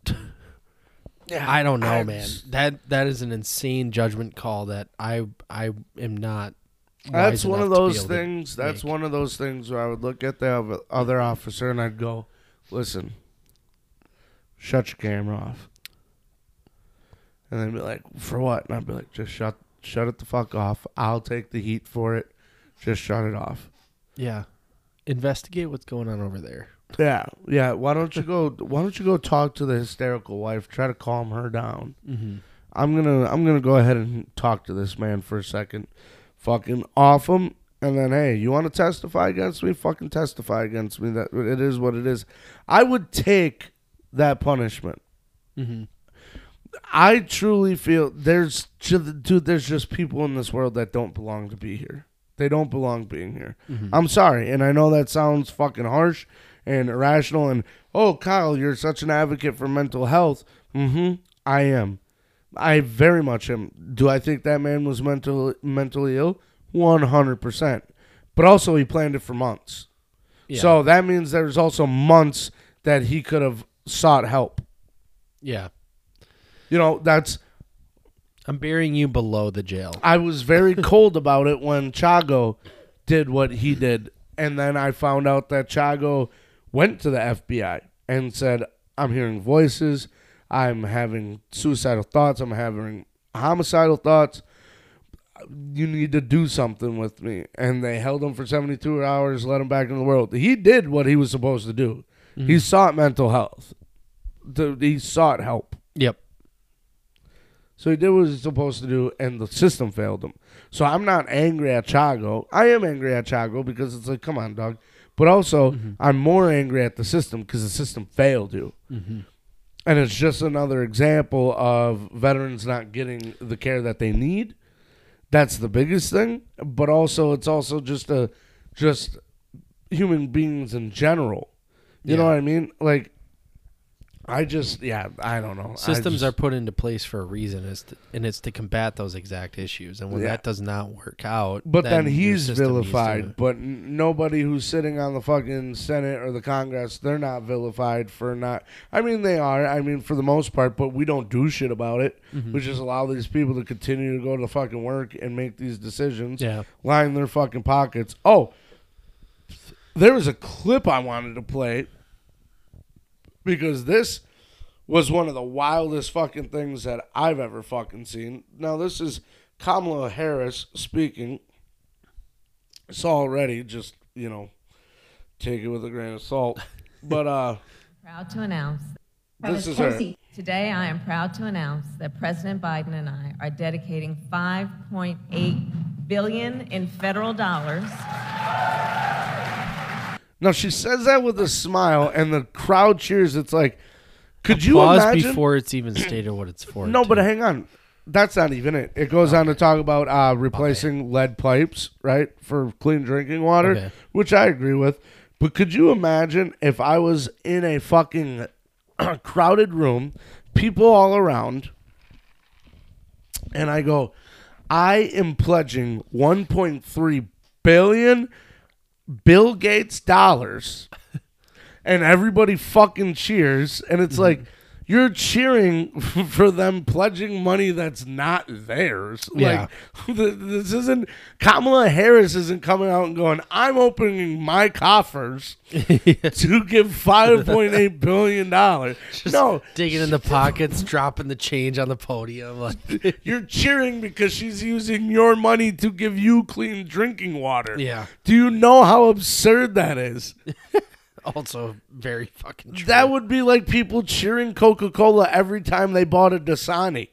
I don't know, man. That is an insane judgment call that I am not... That's one of those things. That's one of those things where I would look at the other officer and I'd go, listen, shut your camera off. And they'd be like, for what? And I'd be like, just shut it the fuck off. I'll take the heat for it. Just shut it off. Yeah. Investigate what's going on over there. Yeah. Why don't you go talk to the hysterical wife? Try to calm her down. Mm-hmm. I'm gonna go ahead and talk to this man for a second. Fucking off him, and then, hey, you want to testify against me? Fucking testify against me. That it is what it is. I would take that punishment. Mm-hmm. I truly feel there's just people in this world that don't belong to be here. They don't belong being here. Mm-hmm. I'm sorry, and I know that sounds fucking harsh and irrational. And oh, Kyle, you're such an advocate for mental health. Mm-hmm. I am. I very much am. Do I think that man was mentally ill? 100%. But also, he planned it for months. Yeah. So that means there's also months that he could have sought help. Yeah. You know, I'm burying you below the jail. I was very cold about it when Chago did what he did. And then I found out that Chago went to the FBI and said, I'm hearing voices. I'm having suicidal thoughts. I'm having homicidal thoughts. You need to do something with me. And they held him for 72 hours, let him back in the world. He did what he was supposed to do. Mm-hmm. He sought mental health. He sought help. Yep. So he did what he was supposed to do, and the system failed him. So I'm not angry at Chago. I am angry at Chago because it's like, come on, dog. But also, I'm more angry at the system because the system failed you. Mm-hmm. And it's just another example of veterans not getting the care that they need. That's the biggest thing. But also, it's also just human beings in general. You know what I mean? Like, I don't know. Systems are put into place for a reason, and it's to combat those exact issues. And when that does not work out, but then he's vilified. But nobody who's sitting on the fucking Senate or the Congress, they're not vilified for not. I mean, they are. I mean, for the most part, but we don't do shit about it. Mm-hmm. We just allow these people to continue to go to fucking work and make these decisions. Yeah, line their fucking pockets. Oh, there was a clip I wanted to play. Because this was one of the wildest fucking things that I've ever fucking seen. Now, this is Kamala Harris speaking. It's already just, take it with a grain of salt. But, proud to announce. This is her. Today, I am proud to announce that President Biden and I are dedicating $5.8 billion in federal dollars. Now, she says that with a smile, and the crowd cheers. It's like, could Applause you imagine? Before it's even stated what it's for. No, but hang on. That's not even it. It goes on to talk about replacing lead pipes, right, for clean drinking water, which I agree with. But could you imagine if I was in a fucking crowded room, people all around, and I go, I am pledging $1.3 billion Bill Gates dollars, and everybody fucking cheers, and it's like, you're cheering for them pledging money that's not theirs. Yeah. Like, this isn't, Kamala Harris isn't coming out and going, I'm opening my coffers to give $5.8 billion. No. Digging in the pockets, dropping the change on the podium. Like. You're cheering because she's using your money to give you clean drinking water. Yeah. Do you know how absurd that is? Also very fucking true. That would be like people cheering Coca-Cola every time they bought a Dasani.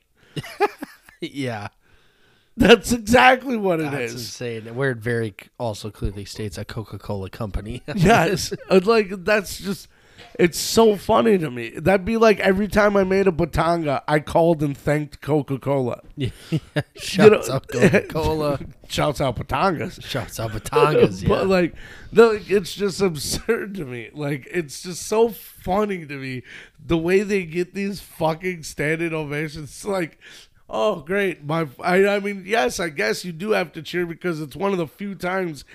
Yeah. That's exactly what it is. That's insane. Where it very also clearly states a Coca-Cola company. Yes. Like, that's just, it's so funny to me. That'd be like every time I made a batanga, I called and thanked Coca-Cola. Yeah. Shouts out Coca-Cola. Shouts out batangas. Shouts out batangas, yeah. But, like, it's just absurd to me. Like, it's just so funny to me the way they get these fucking standing ovations. It's like, oh, great. I mean, yes, I guess you do have to cheer because it's one of the few times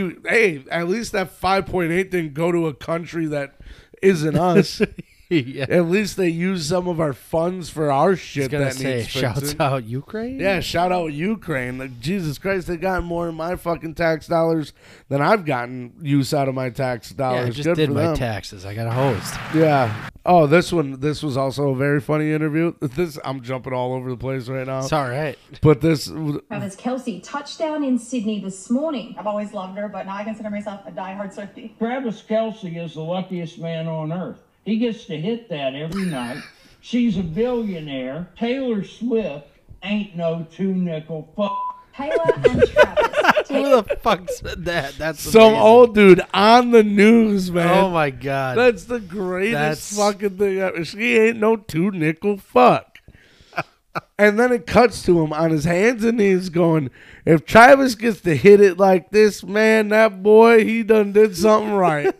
at least that 5.8 didn't go to a country that isn't us. Yeah. At least they use some of our funds for our shit that needs fixing. Shouts out Ukraine? Yeah, shout out Ukraine. Like, Jesus Christ, they got more of my fucking tax dollars than I've gotten use out of my tax dollars. Yeah, I just Good did for my them. taxes. I got a host. Yeah. Oh, this was also a very funny interview. I'm jumping all over the place right now. It's all right. But Travis Kelce, touchdown in Sydney this morning. I've always loved her, but now I consider myself a diehard Swiftie. Travis Kelce is the luckiest man on earth. He gets to hit that every night. She's a billionaire. Taylor Swift ain't no two-nickel fuck. Taylor and Travis. Who the fuck said that? That's some amazing. old dude on the news, man. Oh, my God. That's the greatest fucking thing ever. She ain't no two-nickel fuck. And then it cuts to him on his hands and knees going, if Travis gets to hit it like this, man, that boy, he done did something right.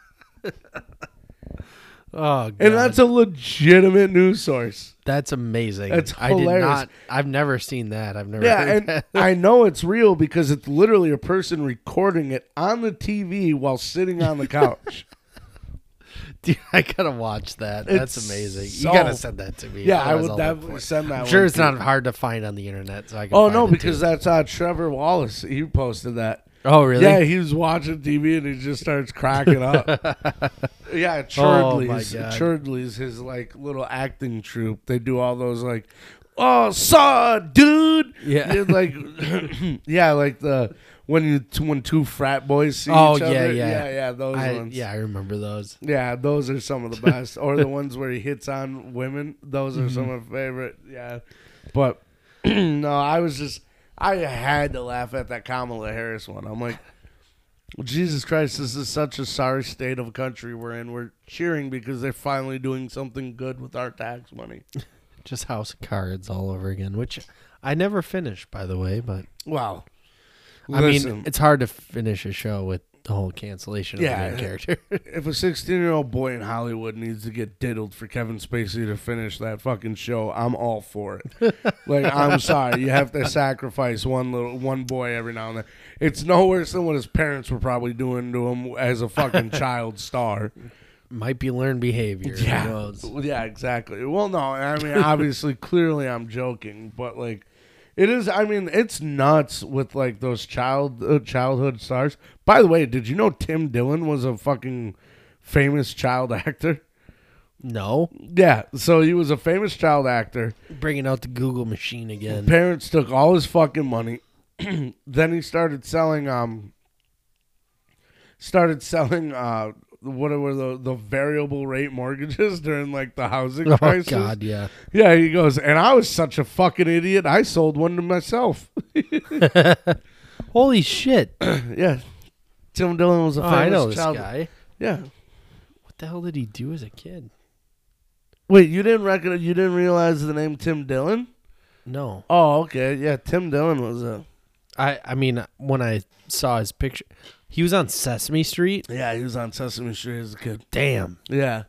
Oh, God. And that's a legitimate news source. That's amazing. It's hilarious. I've never seen that. I've never Yeah, heard and that. I know it's real because it's literally a person recording it on the TV while sitting on the couch. Dude, I gotta watch that. That's It's amazing. so- You gotta send that to me. Yeah, I Otherwise would I'll look definitely for it. send that I'm sure one it's to not you. hard to find on the internet, so I can. Oh, find no, it, because too. that's Trevor Wallace. He posted that. Oh, really? Yeah, he was watching TV and he just starts cracking up. Yeah, Churdley's. Oh, my God. Churdley's his like little acting troupe. They do all those like, oh, saw dude. Yeah. You're like, yeah, like the when two frat boys see Oh, each yeah, other. yeah. Yeah, those ones. Yeah, I remember those. Yeah, those are some of the best. Or the ones where he hits on women. Those are some of my favorite. Yeah. But no, I had to laugh at that Kamala Harris one. I'm like, Jesus Christ, this is such a sorry state of a country we're in. We're cheering because they're finally doing something good with our tax money. Just House of Cards all over again, which I never finished, by the way. But Wow. I Listen, mean, it's hard to finish a show with the whole cancellation of Yeah. the main character. if a 16-year-old boy in Hollywood needs to get diddled for Kevin Spacey to finish that fucking show, I'm all for it. Like, I'm sorry, you have to sacrifice one boy every now and then. It's no worse than what his parents were probably doing to him as a fucking child star. Might be learned behavior. Who knows? Yeah, exactly. Well, no, I mean, obviously, clearly, I'm joking, but like, it is. I mean, it's nuts with like those childhood stars. By the way, did you know Tim Dillon was a fucking famous child actor? No. Yeah, so he was a famous child actor. Bringing out the Google machine again. Parents took all his fucking money. Then he started selling what were the variable rate mortgages during like the housing Oh, crisis. God, yeah. Yeah, he goes, and I was such a fucking idiot. I sold one to myself. Holy shit. Yeah, Tim Dillon was a famous I know this child. guy. Yeah. What the hell did he do as a kid? Wait, you didn't realize the name Tim Dillon? No. Oh, okay. Yeah, Tim Dillon was a. I mean, when I saw his picture, he was on Sesame Street. Yeah, he was on Sesame Street as a kid. Damn. Yeah.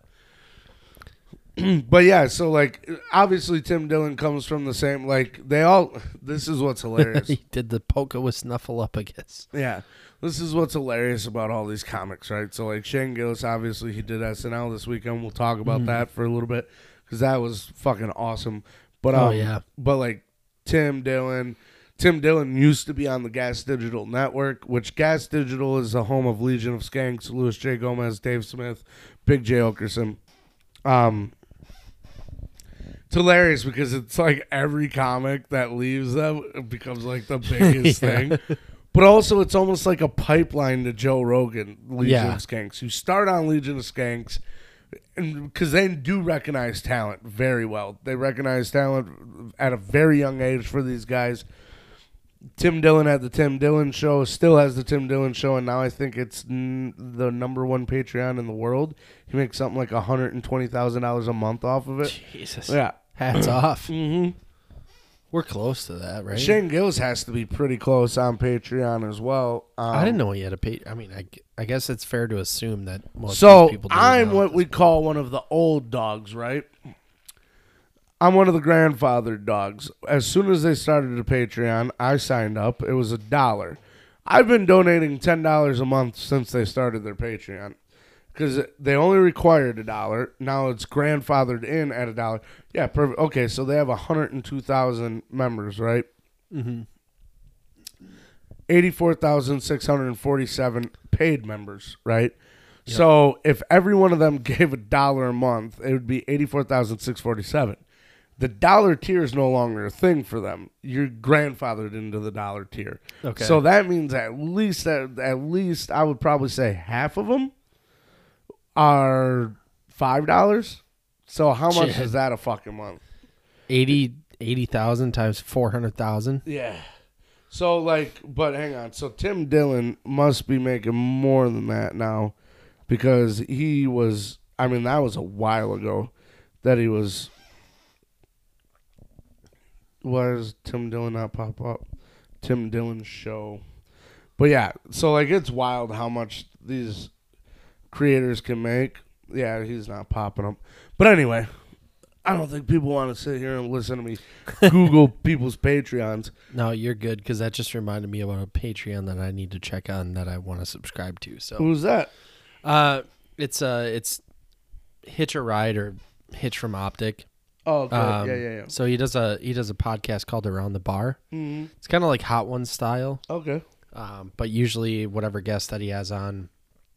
But yeah, so like obviously Tim Dillon comes from the same like they all. This is what's hilarious. He did the polka with Snuffleupagus. Yeah, this is what's hilarious about all these comics, right? So like Shane Gillis, obviously he did SNL this weekend. We'll talk about that for a little bit because that was fucking awesome. But Oh, yeah. but like Tim Dillon used to be on the Gas Digital Network, which Gas Digital is the home of Legion of Skanks, Louis J. Gomez, Dave Smith, Big J. Okerson. It's hilarious because it's like every comic that leaves them becomes like the biggest thing. But also it's almost like a pipeline to Joe Rogan, Legion of Skanks. You start on Legion of Skanks because they do recognize talent very well. They recognize talent at a very young age for these guys. Tim Dillon had the Tim Dillon Show, still has the Tim Dillon Show, and now I think it's the number one Patreon in the world. He makes something like $120,000 a month off of it. Jesus. Yeah. Hats off. Mm-hmm. We're close to that, right? Shane Gillis has to be pretty close on Patreon as well. I didn't know he had a pay. I mean, I guess it's fair to assume that most So of these people do I'm now what at we this call one of the old dogs, right? I'm one of the grandfathered dogs. As soon as they started the Patreon, I signed up. It was $1. I've been donating $10 a month since they started their Patreon because they only required $1. Now it's grandfathered in at $1. Yeah, perfect. Okay, so they have 102,000 members, right? Mm-hmm. 84,647 paid members, right? Yep. So if every one of them gave $1 a month, it would be 84,647. The dollar tier is no longer a thing for them. You're grandfathered into the dollar tier. Okay. So that means at least I would probably say half of them are $5. So how much Shit. is that a fucking month? 80,000 times 400,000. Yeah. So like, but hang on. So Tim Dillon must be making more than that now because he was, I mean, that was a while ago that he was Why does Tim Dillon not pop up? Tim Dillon show. But yeah, so like it's wild how much these creators can make. Yeah, he's not popping up. But anyway, I don't think people want to sit here and listen to me Google people's Patreons. No, you're good, because that just reminded me about a Patreon that I need to check on that I want to subscribe to. So Who's that? It's Hitch a Ride or Hitch from Optic. Oh, okay. Yeah. So he does a podcast called Around the Bar. Mm-hmm. It's kind of like Hot Ones style. Okay. But usually whatever guest that he has on,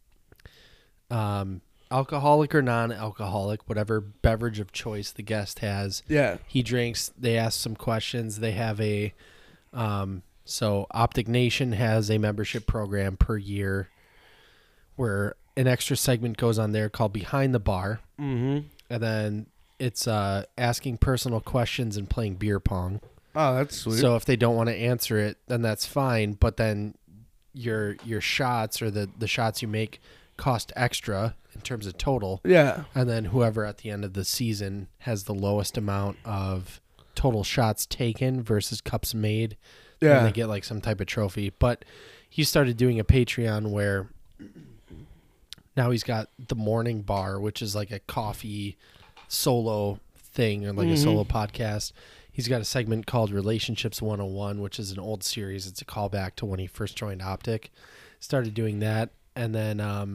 alcoholic or non-alcoholic, whatever beverage of choice the guest has, he drinks. They ask some questions. They have a so Optic Nation has a membership program per year where an extra segment goes on there called Behind the Bar. Mm-hmm. And then it's asking personal questions and playing beer pong. Oh, that's sweet. So if they don't want to answer it, then that's fine. But then your shots or the shots you make cost extra in terms of total. Yeah. And then whoever at the end of the season has the lowest amount of total shots taken versus cups made, then they get like some type of trophy. But he started doing a Patreon where now he's got the Morning Bar, which is like a coffee solo thing or like a solo podcast. He's got a segment called Relationships 101, which is an old series. It's a callback to when he first joined Optic. Started doing that. And then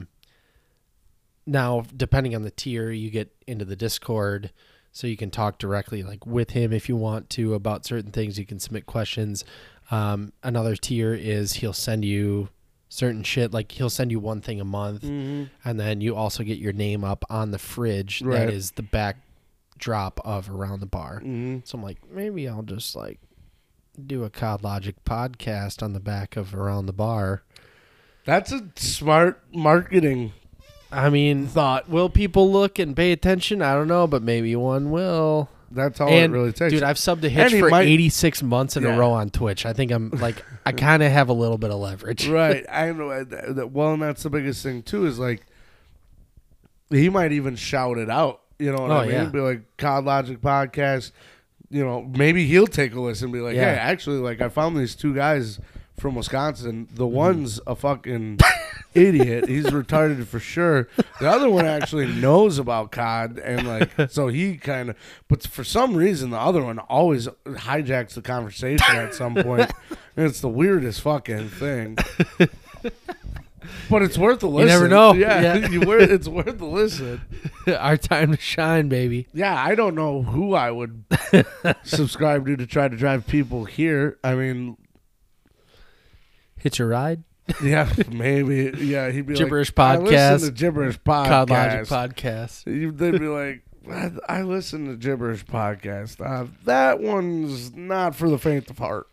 now, depending on the tier, you get into the Discord, so you can talk directly like with him if you want to about certain things. You can submit questions. Another tier is he'll send you certain shit, like he'll send you one thing a month, and then you also get your name up on the fridge that is the backdrop of Around the Bar. So I'm like, maybe I'll just like do a COD Logic podcast on the back of Around the Bar. That's a smart marketing thought. Will people look and pay attention? I don't know, but maybe one will. That's all it really takes. Dude, I've subbed to Hitch for 86 months in a row on Twitch. I think I'm like, I kind of have a little bit of leverage. Right. I know. Well, and that's the biggest thing, too, is like, he might even shout it out. You know what I mean? Yeah. Be like, COD Logic podcast. You know, maybe he'll take a listen and be like, hey, actually, like, I found these two guys from Wisconsin. The one's a fucking idiot. He's retarded for sure. The other one actually knows about COD, and like, so he kind of, but for some reason the other one always hijacks the conversation at some point. And it's the weirdest fucking thing. But it's worth a listen. You never know. Yeah. It's worth a listen. Our time to shine, baby. Yeah, I don't know who I would subscribe to try to drive people here. I mean, Hitch a Ride? Yeah, maybe. Yeah, he'd be Gibberish like, podcast. I listen to Gibberish podcast. COD Logic podcast. They'd be like, I listen to Gibberish podcast. That one's not for the faint of heart.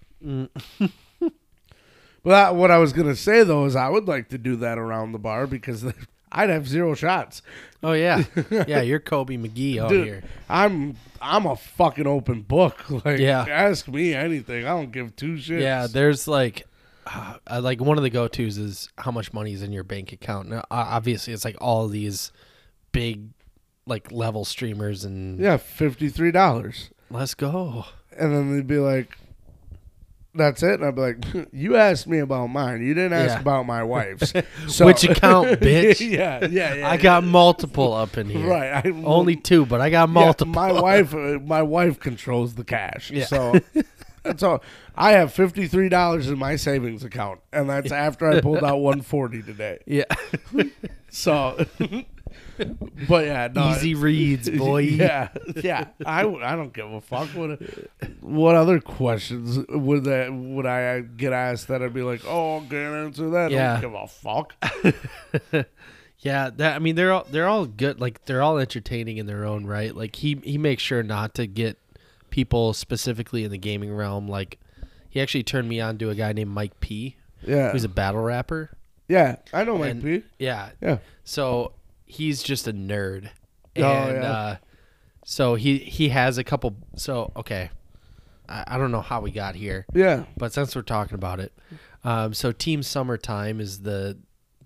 But what I was going to say, though, is I would like to do that Around the Bar because I'd have 0 shots. Oh, yeah. Yeah, you're Kobe McGee out here. I'm a fucking open book. Like, Yeah. Ask me anything. I don't give two shits. Yeah, there's like one of the go-tos is how much money is in your bank account. Now, obviously, it's like all these big like level streamers and yeah, $53. Let's go. And then they'd be like, that's it. And I'd be like, you asked me about mine. You didn't ask about my wife's. So, which account, bitch? Yeah. I got multiple up in here. Right. Only 2, but I got multiple. My wife controls the cash. Yeah. So that's all. I have $53 in my savings account, and that's after I pulled out $140 today. Yeah. So, but yeah, no, easy reads, boy. Yeah. I don't give a fuck. What other questions would I get asked that I'd be like, oh, can't answer that. Yeah. I don't give a fuck. Yeah, they're all good. Like they're all entertaining in their own right. Like he makes sure not to get people specifically in the gaming realm. Like he actually turned me on to a guy named Mike P. Yeah, who's a battle rapper. Yeah, I know Mike P. Yeah. So he's just a nerd. And so he has a couple. So okay, I don't know how we got here. Yeah, but since we're talking about it, so Team Summertime is the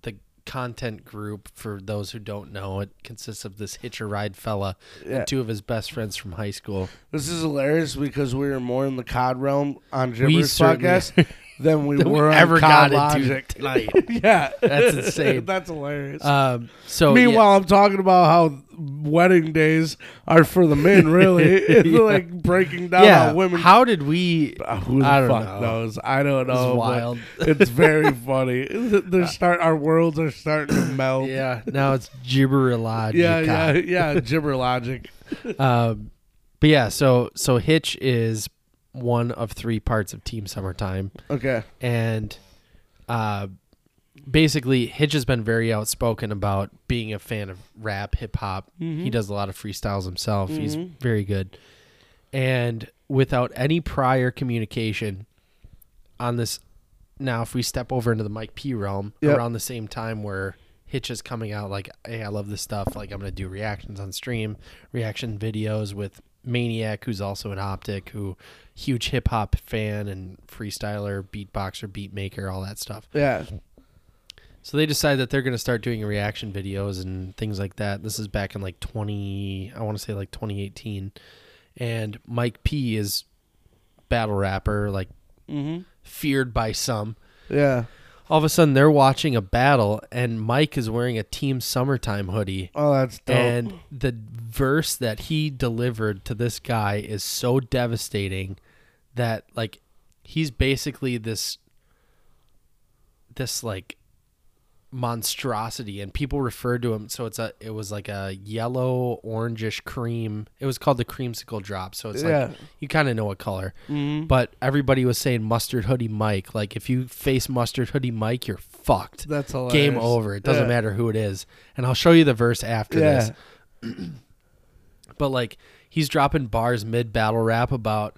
content group, for those who don't know. It consists of this hitch a ride fella and two of his best friends from high school. This is hilarious because we are more in the COD realm on We Gibberish certainly- Podcast than we were on ever COD got into Logic. tonight. Yeah. That's insane. That's hilarious. So Meanwhile, I'm talking about how wedding days are for the men, really. It's like breaking down how women. How did we? Who the I don't fuck know. knows? I don't know. but wild. It's very funny. Our worlds are starting to melt. Yeah, now it's gibberologic. Yeah. Gibber logic. But yeah, so Hitch is one of 3 parts of Team Summertime, Okay. and basically Hitch has been very outspoken about being a fan of rap, hip hop. He does a lot of freestyles himself. He's very good, and without any prior communication on this. Now, if we step over into the Mike P realm, around the same time where Hitch is coming out like, hey, I love this stuff. Like, I'm going to do reactions on stream, reaction videos with Maniac, who's also an Optic, huge hip hop fan and freestyler, beatboxer, beat maker, all that stuff. Yeah. So they decide that they're going to start doing reaction videos and things like that. This is back in like 2018. And Mike P is battle rapper, like feared by some. Yeah. All of a sudden, they're watching a battle, and Mike is wearing a Team Summertime hoodie. Oh, that's dope. And the verse that he delivered to this guy is so devastating that, like, he's basically this like monstrosity, and people refer to him. So it was like a yellow orangish cream. It was called the creamsicle drop. So it's like you kind of know what color. But everybody was saying Mustard Hoodie Mike. Like, if you face Mustard Hoodie Mike, you're fucked. That's hilarious. Game over. It doesn't matter who it is. And I'll show you the verse after this. But like, he's dropping bars mid battle rap about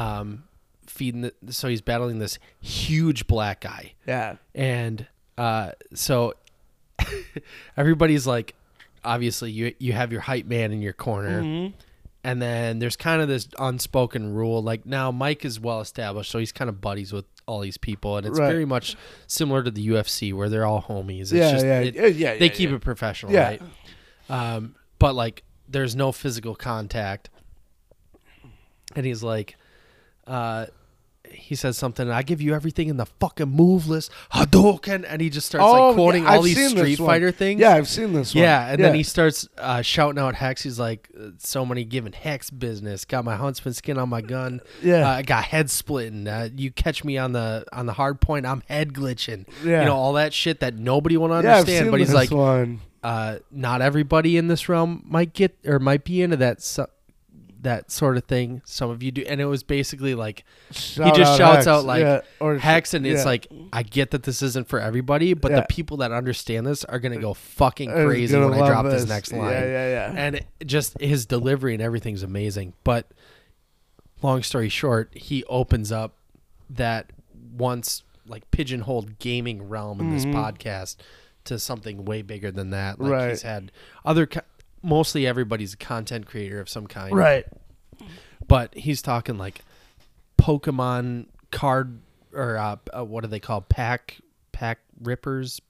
so he's battling this huge black guy. Yeah. And so everybody's like, obviously you have your hype man in your corner, and then there's kind of this unspoken rule. Like, now Mike is well established, so he's kind of buddies with all these people, and it's very much similar to the UFC where they're all homies. It's they keep it professional, right? But like, there's no physical contact, and he's like, he says something, I give you everything in the fucking moveless Hadouken, and he just starts quoting all these Street Fighter things. Yeah, I've seen this one. Yeah, and then he starts shouting out Hex. He's like, so many giving Hex business. Got my huntsman skin on my gun. I got head splitting. You catch me on the hard point, I'm head glitching. Yeah. You know, all that shit that nobody will understand. But he's like, not everybody in this realm might get or might be into that sort of thing. Some of you do, and it was basically like he just shouts out like Hex, and it's like, I get that this isn't for everybody, but the people that understand this are gonna go fucking crazy when I drop this next line. And just his delivery and everything's amazing. But long story short, he opens up that once like pigeonholed gaming realm in this podcast to something way bigger than that. Like, he's had other mostly everybody's a content creator of some kind. Right. But he's talking like Pokemon card or what do they call pack rippers,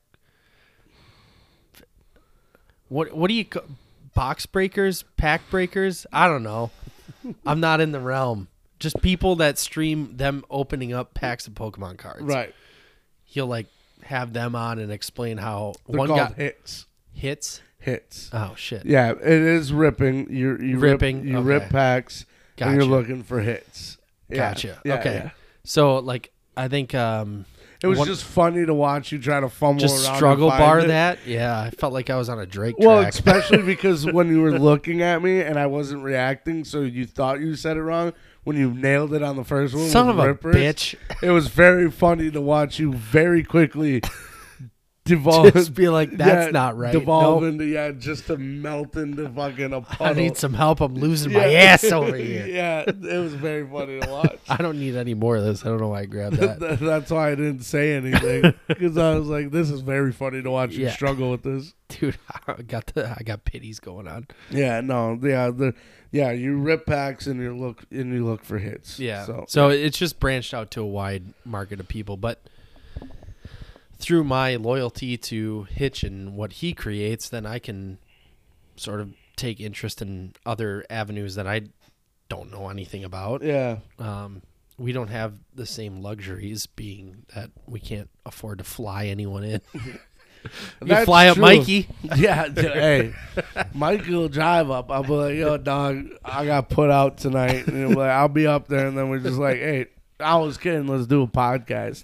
what do you box breakers, pack breakers? I don't know. I'm not in the realm. Just people that stream them opening up packs of Pokemon cards. Right. He'll like have them on and explain how They're one called got hits. Hits. Oh shit. Yeah, it is ripping. You ripping. You rip packs. Gotcha. And you're looking for hits. Gotcha. Yeah, okay. yeah. So like, I think it was just funny to watch you try to fumble just around. Struggle and find bar it. that. Yeah, I felt like I was on a Drake Well, track. especially because when you were looking at me and I wasn't reacting, so you thought you said it wrong. When you nailed it on the first one, Son with of a rippers, bitch. It was very funny to watch you very quickly devolve. Just be like, that's not right. Devolve Nope. into just to melt into fucking a puddle. I need some help. I'm losing my ass over here. Yeah, it was very funny to watch. I don't need any more of this. I don't know why I grabbed that. That's why I didn't say anything, because I was like, "This is very funny to watch you struggle with this." Dude, I got pitties going on. Yeah, no, you rip packs and you look for hits. Yeah. So it's just branched out to a wide market of people, but through my loyalty to Hitch and what he creates, then I can sort of take interest in other avenues that I don't know anything about. Yeah. We don't have the same luxuries, being that we can't afford to fly anyone in. You fly up true. Mikey. Yeah, hey, Mikey will drive up. I'll be like, yo, dog, I got put out tonight. And he'll be like, I'll be up there. And then we're just like, hey, I was kidding. Let's do a podcast.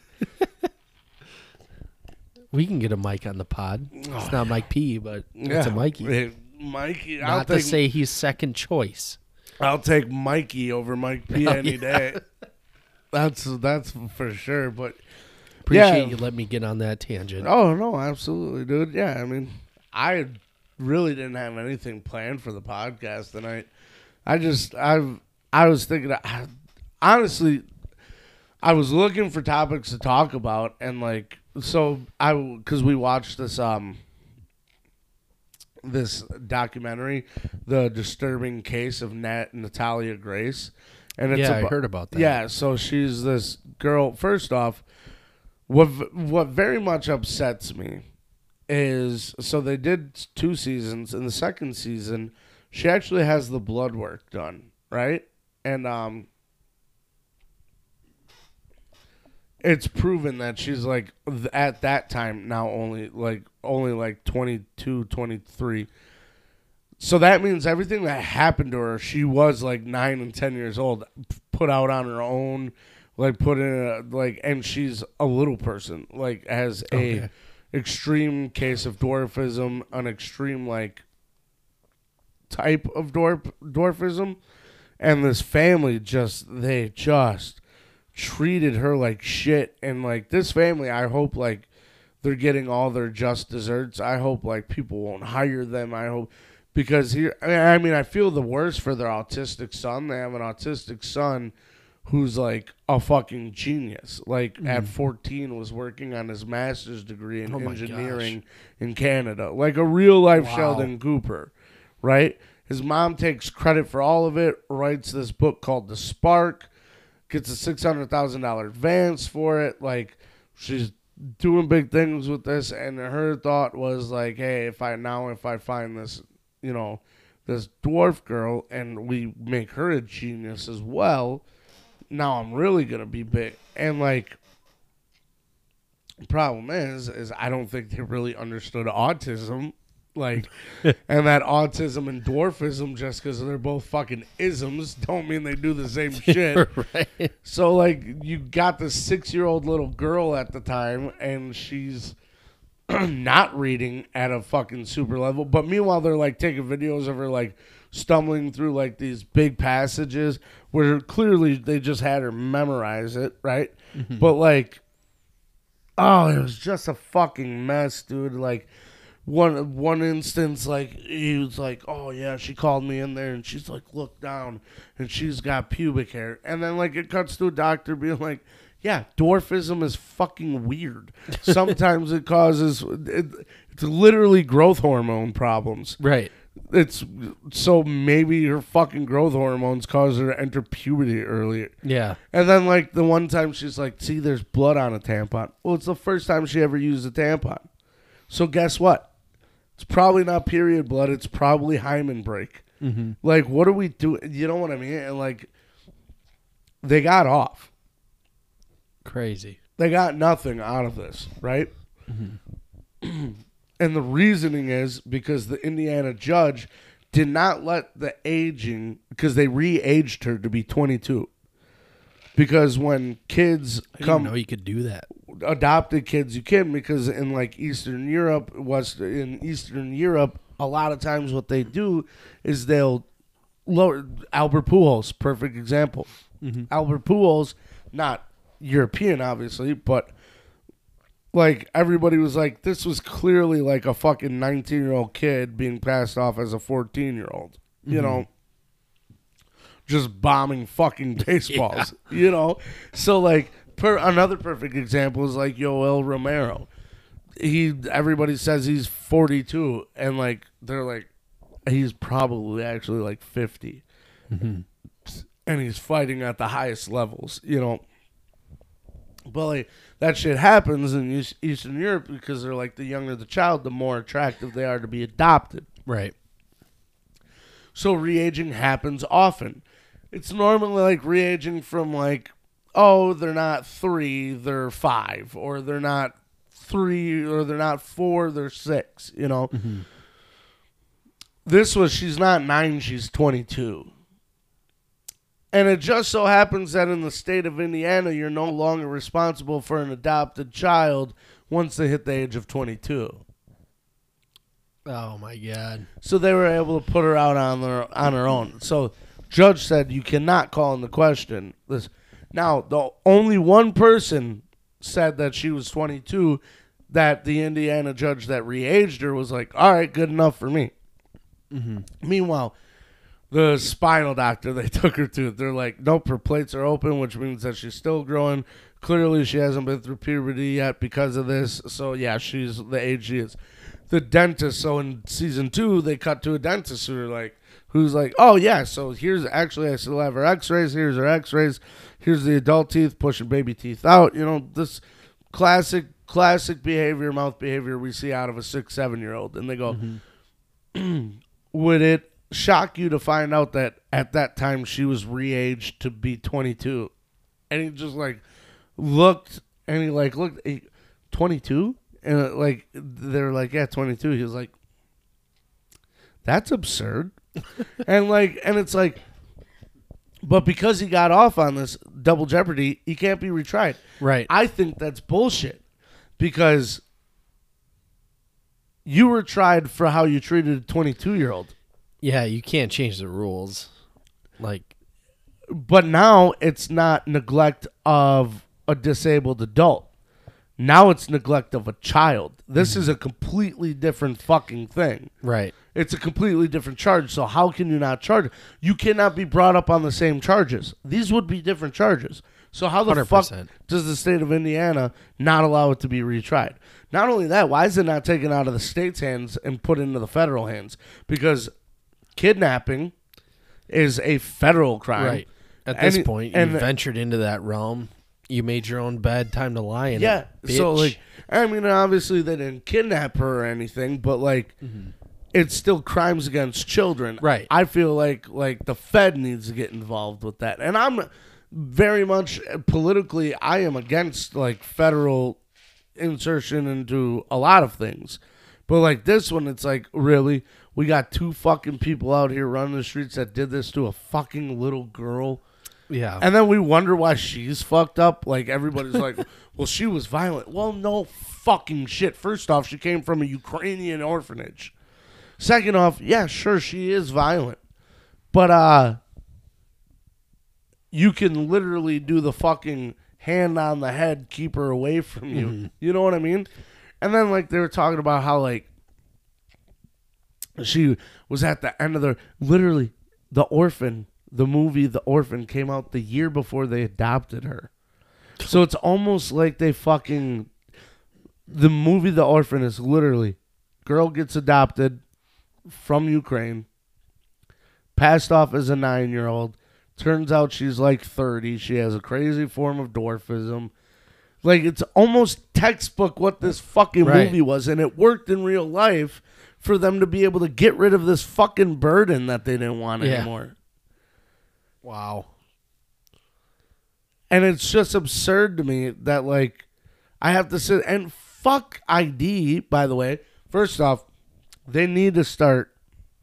We can get a Mike on the pod. It's not Mike P, but it's a Mikey. Hey, Mikey, Not to say he's second choice. I'll take Mikey over Mike P any day. That's for sure. But appreciate you letting me get on that tangent. Oh no, absolutely, dude. Yeah, I mean, I really didn't have anything planned for the podcast tonight. I was thinking, honestly, I was looking for topics to talk about, and like, so because we watched this documentary, The Disturbing Case of Natalia Grace. And it's I heard about that. Yeah, so she's this girl. First off, what very much upsets me is, so they did 2 seasons. In the second season, she actually has the blood work done, right? And it's proven that she's like, at that time now only like 22, 23. So that means everything that happened to her, she was like 9 and 10 years old, put out on her own, like put in and she's a little person, like has a extreme case of dwarfism, an extreme like type of dwarfism, and this family they just treated her like shit. And like this family, I hope like they're getting all their just desserts. I hope like people won't hire them. I hope. Because I feel the worst for their autistic son. They have an autistic son who's like a fucking genius. Like at 14 was working on his master's degree in engineering in Canada. Like a real life Sheldon Cooper, right? His mom takes credit for all of it, writes this book called The Spark, gets a $600,000 advance for it. Like she's doing big things with this, and her thought was like, hey, if I find this, this dwarf girl, and we make her a genius as well, now I'm really going to be big. And, like, the problem is I don't think they really understood autism. Like, and that autism and dwarfism, just because they're both fucking isms, don't mean they do the same shit. Right. So, like, you got this 6-year-old little girl at the time, and she's not reading at a fucking super level, but meanwhile they're like taking videos of her like stumbling through like these big passages where clearly they just had her memorize it, right? Mm-hmm. But like, oh, it was just a fucking mess, dude. Like one instance, like he was like, oh yeah, she called me in there and she's like, look down and she's got pubic hair, and then like it cuts to a doctor being like, yeah, dwarfism is fucking weird. Sometimes it causes, it's literally growth hormone problems. Right. It's so maybe her fucking growth hormones cause her to enter puberty earlier. Yeah. And then like the one time she's like, see, there's blood on a tampon. Well, it's the first time she ever used a tampon. So guess what? It's probably not period blood. It's probably hymen break. Mm-hmm. Like, what are we doing? You know what I mean? And like, they got off. Crazy. They got nothing out of this, right? Mm-hmm. And the reasoning is because the Indiana judge did not let the aging, because they re-aged her to be 22. Because when kids I didn't know you could do that. Adopted kids, you can, because in like Eastern Europe, a lot of times what they do is they'll lower. Albert Pujols, perfect example. Mm-hmm. Albert Pujols, not European, obviously, but like everybody was like, this was clearly like a fucking 19-year-old kid being passed off as a 14-year-old, you know, just bombing fucking baseballs, you know? So like another perfect example is like Yoel Romero. Everybody says he's 42, and like they're like, he's probably actually like 50. Mm-hmm. And he's fighting at the highest levels, you know. But like that shit happens in Eastern Europe because they're like the younger the child, the more attractive they are to be adopted. Right. So re-aging happens often. It's normally like re-aging from like, oh, they're not 3, they're 5, or they're not 3, or they're not 4, they're 6. You know. Mm-hmm. She's not 9, she's 22. And it just so happens that in the state of Indiana, you're no longer responsible for an adopted child once they hit the age of 22. Oh, my God. So they were able to put her out on her own. So judge said you cannot call into question this. Now, the only one person said that she was 22, that the Indiana judge that re-aged her was like, all right, good enough for me. Mm-hmm. Meanwhile, the spinal doctor they took her to, they're like, nope, her plates are open, which means that she's still growing. Clearly, she hasn't been through puberty yet because of this. So, yeah, she's the age she is. The dentist, so in season 2, they cut to a dentist who's like, oh, yeah, so here's, actually, I still have her x-rays. Here's her x-rays. Here's the adult teeth, pushing baby teeth out. You know, this classic behavior, mouth behavior we see out of a 6, 7-year-old. And they go, would it shock you to find out that at that time she was re-aged to be 22? And he just like looked, 22? And like they're like, yeah, 22. He was like, that's absurd. and it's like, but because he got off on this double jeopardy, he can't be retried. Right. I think that's bullshit because you were tried for how you treated a 22-year-old. Yeah, you can't change the rules. But now it's not neglect of a disabled adult. Now it's neglect of a child. This is a completely different fucking thing. Right. It's a completely different charge. So how can you not charge? You cannot be brought up on the same charges. These would be different charges. So how the 100%. Fuck does the state of Indiana not allow it to be retried? Not only that, why is it not taken out of the state's hands and put into the federal hands? Because kidnapping is a federal crime. Right. At this point, you ventured into that realm. You made your own bed. Time to lie in it, bitch. So, I mean, obviously they didn't kidnap her or anything, but, it's still crimes against children. Right. I feel like the Fed needs to get involved with that. And I'm very much, politically, I am against, federal insertion into a lot of things. But, this one, it's really? We got 2 fucking people out here running the streets that did this to a fucking little girl. Yeah. And then we wonder why she's fucked up. Everybody's like, well, she was violent. Well, no fucking shit. First off, she came from a Ukrainian orphanage. Second off, yeah, sure, she is violent. But you can literally do the fucking hand on the head, keep her away from you. Mm-hmm. You know what I mean? And then, they were talking about how, she was at the end of literally, The Orphan. The movie The Orphan came out the year before they adopted her. So it's almost like the movie The Orphan is literally, girl gets adopted from Ukraine, passed off as a 9-year-old, turns out she's 30, she has a crazy form of dwarfism. It's almost textbook what this fucking movie was, and it worked in real life for them to be able to get rid of this fucking burden that they didn't want anymore. Wow. And it's just absurd to me that, I have to sit and fuck ID, by the way. First off, they need to start.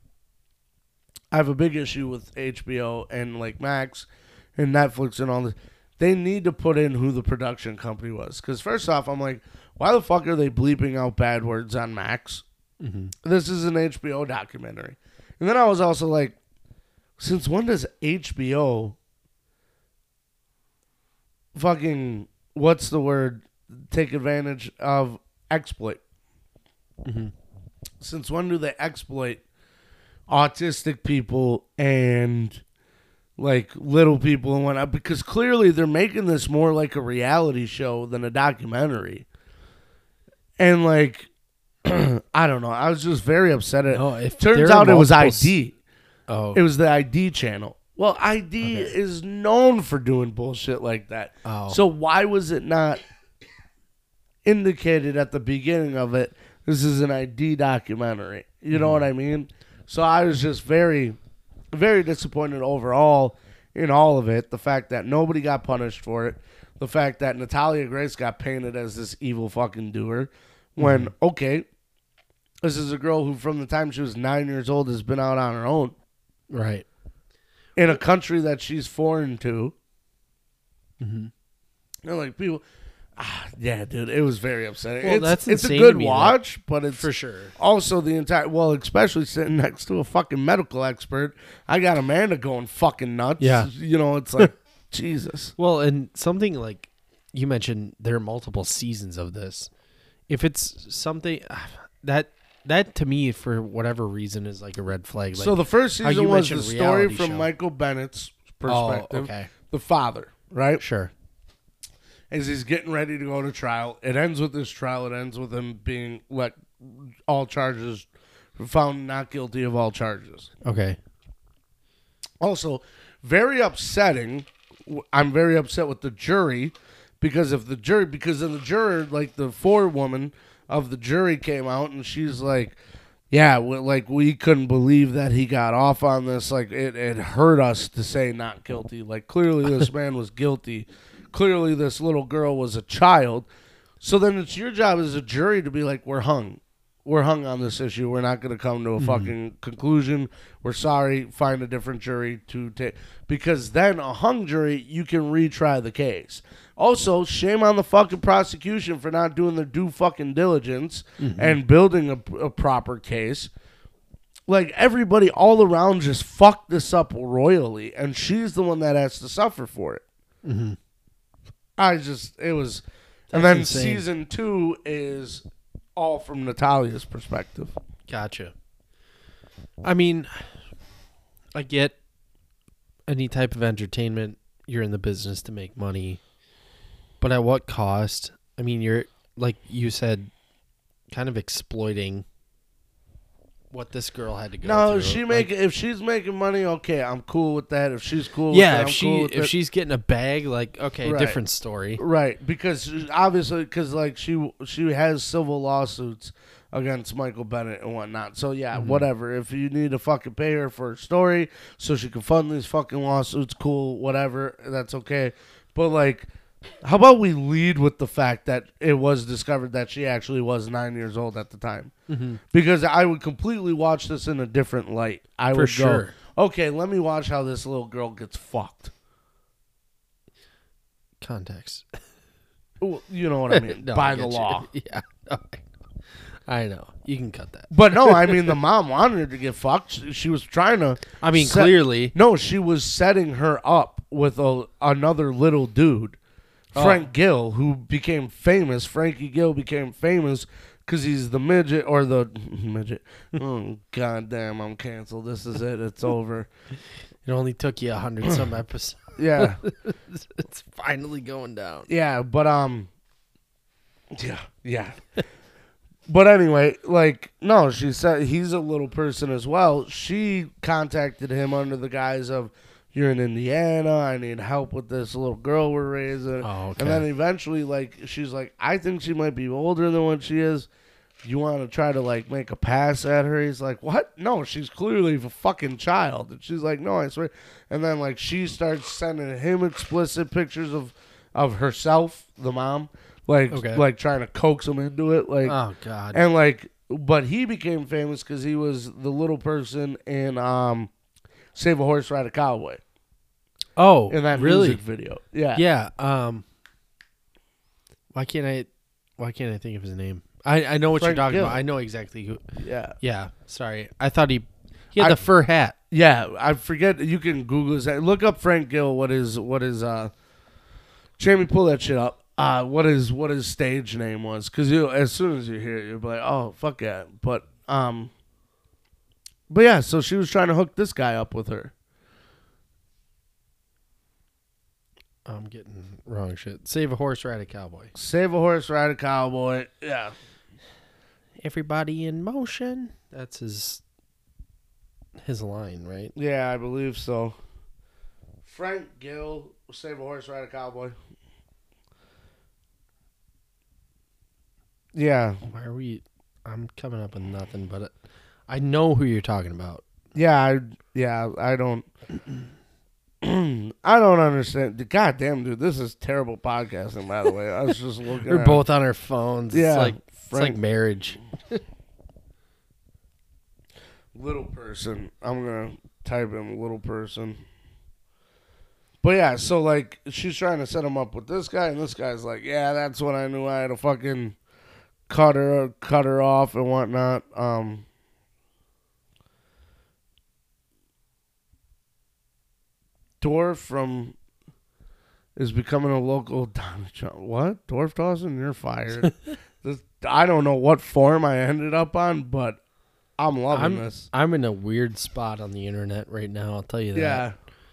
I have a big issue with HBO and, Max and Netflix and all this. They need to put in who the production company was. Because, first off, I'm like, why the fuck are they bleeping out bad words on Max? Mm-hmm. This is an HBO documentary. And then I was also like, since when does HBO fucking, what's the word, take advantage of exploit? Mm-hmm. Since when do they exploit autistic people and little people and whatnot? Because clearly they're making this more like a reality show than a documentary. And I don't know. I was just very upset at it. Turns out it was ID. Oh. It was the ID channel. Well, ID is known for doing bullshit like that. Oh. So why was it not indicated at the beginning of it? This is an ID documentary. You know what I mean? So I was just very, very disappointed overall in all of it. The fact that nobody got punished for it. The fact that Natalia Grace got painted as this evil fucking doer. When, okay, this is a girl who from the time she was 9 years old has been out on her own. Right. In a country that she's foreign to. You know, like people... yeah, dude, it was very upsetting. Well, that's it's a insane good to me, watch, but it's for sure. also the entire... Well, especially sitting next to a fucking medical expert. I got Amanda going fucking nuts. Yeah. You know, it's like, Jesus. Well, and something like you mentioned, there are multiple seasons of this. If it's something... That to me, for whatever reason, is like a red flag. Like, So the first how season you was the mentioned story reality from show. Michael Bennett's perspective. Oh, okay. The father, right? Sure. As he's getting ready to go to trial. It ends with this trial. It ends with him being all charges, found not guilty of all charges. Okay. Also, very upsetting. I'm very upset with the jury because then the juror, like the forewoman of the jury came out and she's like, yeah, we couldn't believe that he got off on this. Like, it hurt us to say not guilty. Like, clearly this man was guilty. Clearly this little girl was a child. So then it's your job as a jury to be like, we're hung. We're hung on this issue. We're not going to come to a fucking conclusion. We're sorry. Find a different jury to take. Because then a hung jury, you can retry the case. Also, shame on the fucking prosecution for not doing their due fucking diligence and building a proper case. Like, everybody all around just fucked this up royally, and she's the one that has to suffer for it. It was... And then insane. season 2 is all from Natalia's perspective. Gotcha. I mean, I get any type of entertainment. You're in the business to make money. But at what cost? I mean, you're, like you said, kind of exploiting what this girl had to go through. If she's making money, okay, I'm cool with that. If she's cool with yeah, that, if she's getting a bag, like, okay, Right. different story. Right, because obviously, like she has civil lawsuits against Michael Bennett and whatnot. So yeah, whatever. If you need to fucking pay her for a story so she can fund these fucking lawsuits, cool, whatever, that's okay. But like, how about we lead with the fact that it was discovered that she actually was 9 years old at the time? Because I would completely watch this in a different light. I would sure. go, okay, let me watch how this little girl gets fucked. Context. Well, you know what I mean? No, By I the get you. law. Yeah. I know. You can cut that. But no, I mean, the mom wanted her to get fucked. She was trying to. I mean, clearly. No, she was setting her up with another little dude, Frank Gill, who became famous. Frankie Gill became famous because he's the midget or the midget. Oh, goddamn, I'm canceled. This is it. It's over. It only took you 100 some episodes. Yeah. It's finally going down. Yeah, but yeah. But anyway, like, no, she said he's a little person as well. She contacted him under the guise of, you're in Indiana, I need help with this little girl we're raising. Oh, okay. And then eventually, like, she's like, I think she might be older than what she is. You want to try to, like, make a pass at her? He's like, what? No, she's clearly a fucking child. And she's like, no, I swear. And then, like, she starts sending him explicit pictures of herself, the mom. Like trying to coax him into it. Like, oh, God. And, like, but he became famous because he was the little person in Save a Horse, Ride a Cowboy. Oh, in that really? music video. Yeah. Yeah. Why can't I think of his name? I know what Frank you're talking Gill. about. I know exactly who. Yeah. Yeah. Sorry. I thought he had the fur hat. Yeah. I forget. You can Google his. Look up Frank Gill. What is Jamie, pull that shit up. What his stage name was. Because as soon as you hear it, you'll be like, oh, fuck yeah. But yeah, so she was trying to hook this guy up with her. I'm getting wrong shit. Save a Horse, Ride a Cowboy. Save a Horse, Ride a Cowboy. Yeah. Everybody in motion. That's his line, right? Yeah, I believe so. Frank Gill, Save a Horse, Ride a Cowboy. Yeah. Why are we? I'm coming up with nothing, but I know who you're talking about. Yeah, I don't. I don't understand. God damn, dude, this is terrible podcasting. By the way, I was just looking. We're both on our phones. Yeah, it's like marriage. Little person. I'm gonna type in little person. But yeah, so like she's trying to set him up with this guy, and this guy's like, yeah, that's when I knew I had to fucking cut her off and whatnot. Dorf is becoming a local Donald Trump. What? Dorf Dawson, you're fired. I don't know what form I ended up on, but I'm loving this. I'm in a weird spot on the internet right now, I'll tell you that. Yeah.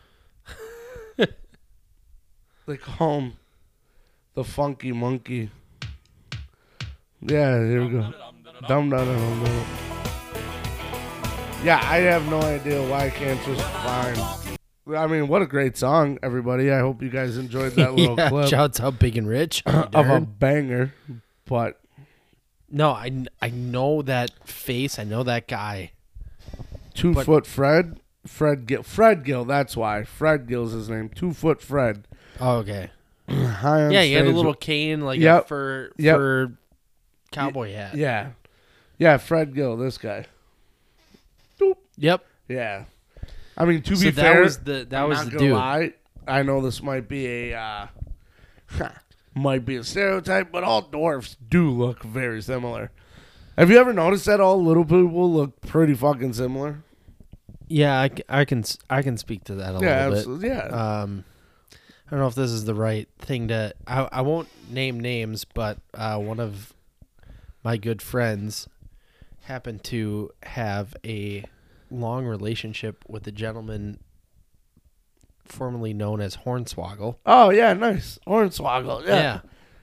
They call him the Funky Monkey. Yeah, here we go. Dum dum dum dum. Yeah, I have no idea why I can't just find. I mean, what a great song, everybody. I hope you guys enjoyed that little clip. Shouts out Big and Rich. Of a banger. But no, I know that face. I know that guy. 2 Foot Fred? Fred Gill, that's why. Fred Gill's his name. 2 Foot Fred. Oh, okay. High on yeah, he had a stage. little cane, like a fur cowboy hat. Yeah. Yeah, Fred Gill, this guy. Doop. Yep. Yeah. I mean, to be that fair, was the gonna dude. lie, I know this might be a stereotype, but all dwarfs do look very similar. Have you ever noticed that all little people look pretty fucking similar? Yeah, I can speak to that a little bit. Absolutely, yeah. I don't know if this is the right thing to. I won't name names, but one of my good friends happened to have a long relationship with a gentleman formerly known as Hornswoggle. Oh yeah, nice Hornswoggle. Yeah.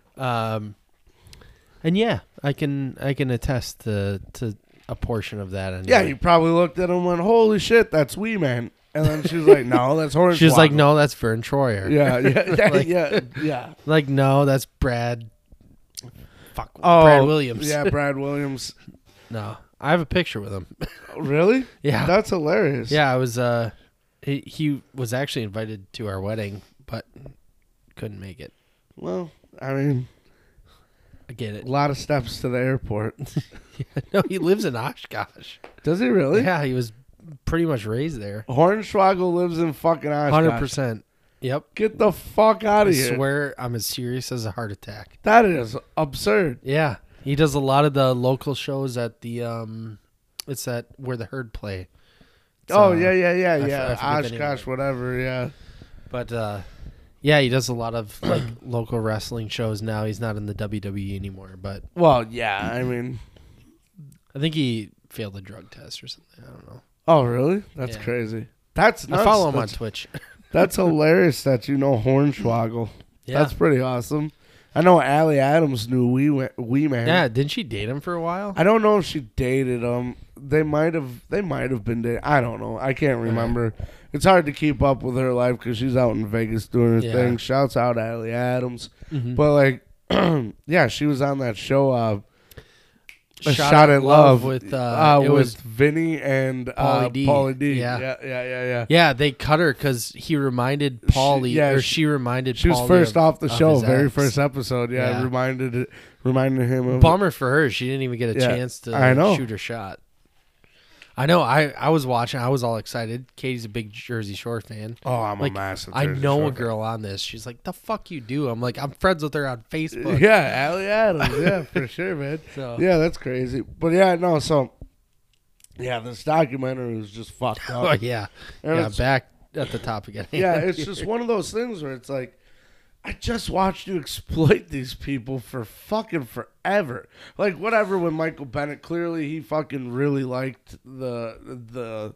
And yeah, I can attest to a portion of that. Anyway. Yeah, you probably looked at him and went, "Holy shit, that's Wee Man." And then she's like, "No, that's Hornswoggle." She's like, "No, that's Vern Troyer." Yeah, yeah. Like, no, that's Brad Williams. Yeah, Brad Williams. No, I have a picture with him. Really? Yeah, that's hilarious. Yeah, I was. He was actually invited to our wedding, but couldn't make it. Well, I mean, I get it. A lot of steps to the airport. No, he lives in Oshkosh. Does he really? Yeah, he was pretty much raised there. Hornswoggle lives in fucking Oshkosh. 100%. Yep. Get the fuck out of here. I swear I'm as serious as a heart attack. That is absurd. Yeah. He does a lot of the local shows at the it's at where the Herd play. It's, yeah. Oshkosh, whatever, yeah. But yeah, he does a lot of like local wrestling shows now. He's not in the WWE anymore, but well, yeah, I mean, I think he failed a drug test or something. I don't know. Oh, really? That's crazy. That's nuts. I follow him on Twitch. That's hilarious that you know Hornswoggle. Yeah. That's pretty awesome. I know Allie Adams knew Wee Man. Yeah, didn't she date him for a while? I don't know if she dated him. They might have been dating. I don't know. I can't remember. Right. It's hard to keep up with her life because she's out in Vegas doing her thing. Shouts out Allie Adams. Mm-hmm. But like, yeah, she was on that show. Shot at Love with Vinny and Pauly D. Yeah. Yeah, they cut her because he reminded Pauly, she reminded. She was Pauly first off the show, very first episode. Yeah, reminded him of. Bummer for her. She didn't even get a chance to shoot her shot. I know. I was watching. I was all excited. Katie's a big Jersey Shore fan. Oh, I'm a massive. I know a girl on this. She's like, "The fuck you do?" I'm like, "I'm friends with her on Facebook." Yeah, Allie Adams. Yeah, for sure, man. So. Yeah, that's crazy. But yeah, no. So yeah, this documentary was just fucked up. Oh yeah, and back at the top again. Yeah, it's just one of those things where it's like, I just watched you exploit these people for fucking forever. Like, whatever, when Michael Bennett, clearly he fucking really liked the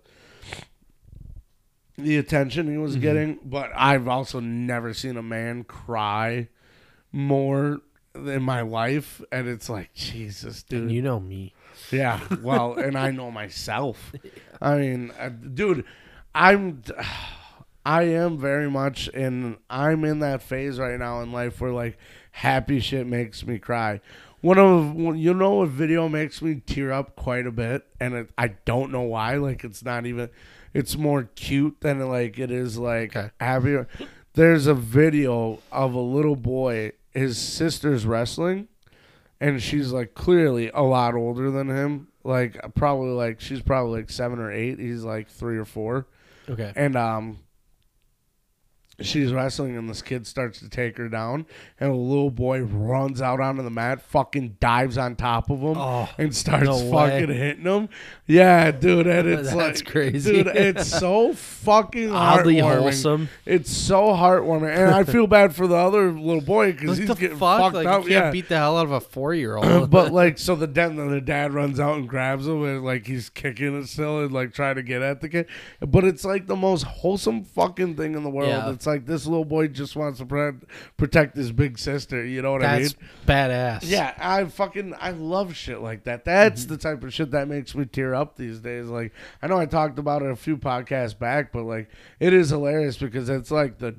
attention he was getting. But I've also never seen a man cry more in my life. And it's like, Jesus, dude. And you know me. Yeah, well, and I know myself. I mean, dude, I am very much I'm in that phase right now in life where like happy shit makes me cry. A video makes me tear up quite a bit, and I don't know why. Like it's more cute than like it is like happy. There's a video of a little boy, his sister's wrestling, and she's like clearly a lot older than him. Like she's probably like 7 or 8. He's like 3 or 4. Okay. And she's wrestling, and this kid starts to take her down, and a little boy runs out onto the mat, fucking dives on top of him, and starts fucking hitting him. Yeah, dude, and it's that's like crazy. Dude, it's so fucking oddly heartwarming. wholesome. It's so heartwarming, and I feel bad for the other little boy because he's getting fucked like, up. You can't beat the hell out of a 4-year-old. But like, so the dad runs out and grabs him, and like he's kicking it still and like trying to get at the kid. But it's like the most wholesome fucking thing in the world. Yeah. It's like this little boy just wants to protect his big sister. You know what I mean? That's badass. Yeah, I love shit like that. That's the type of shit that makes me tear up these days. Like, I know I talked about it a few podcasts back, but like, it is hilarious because it's like the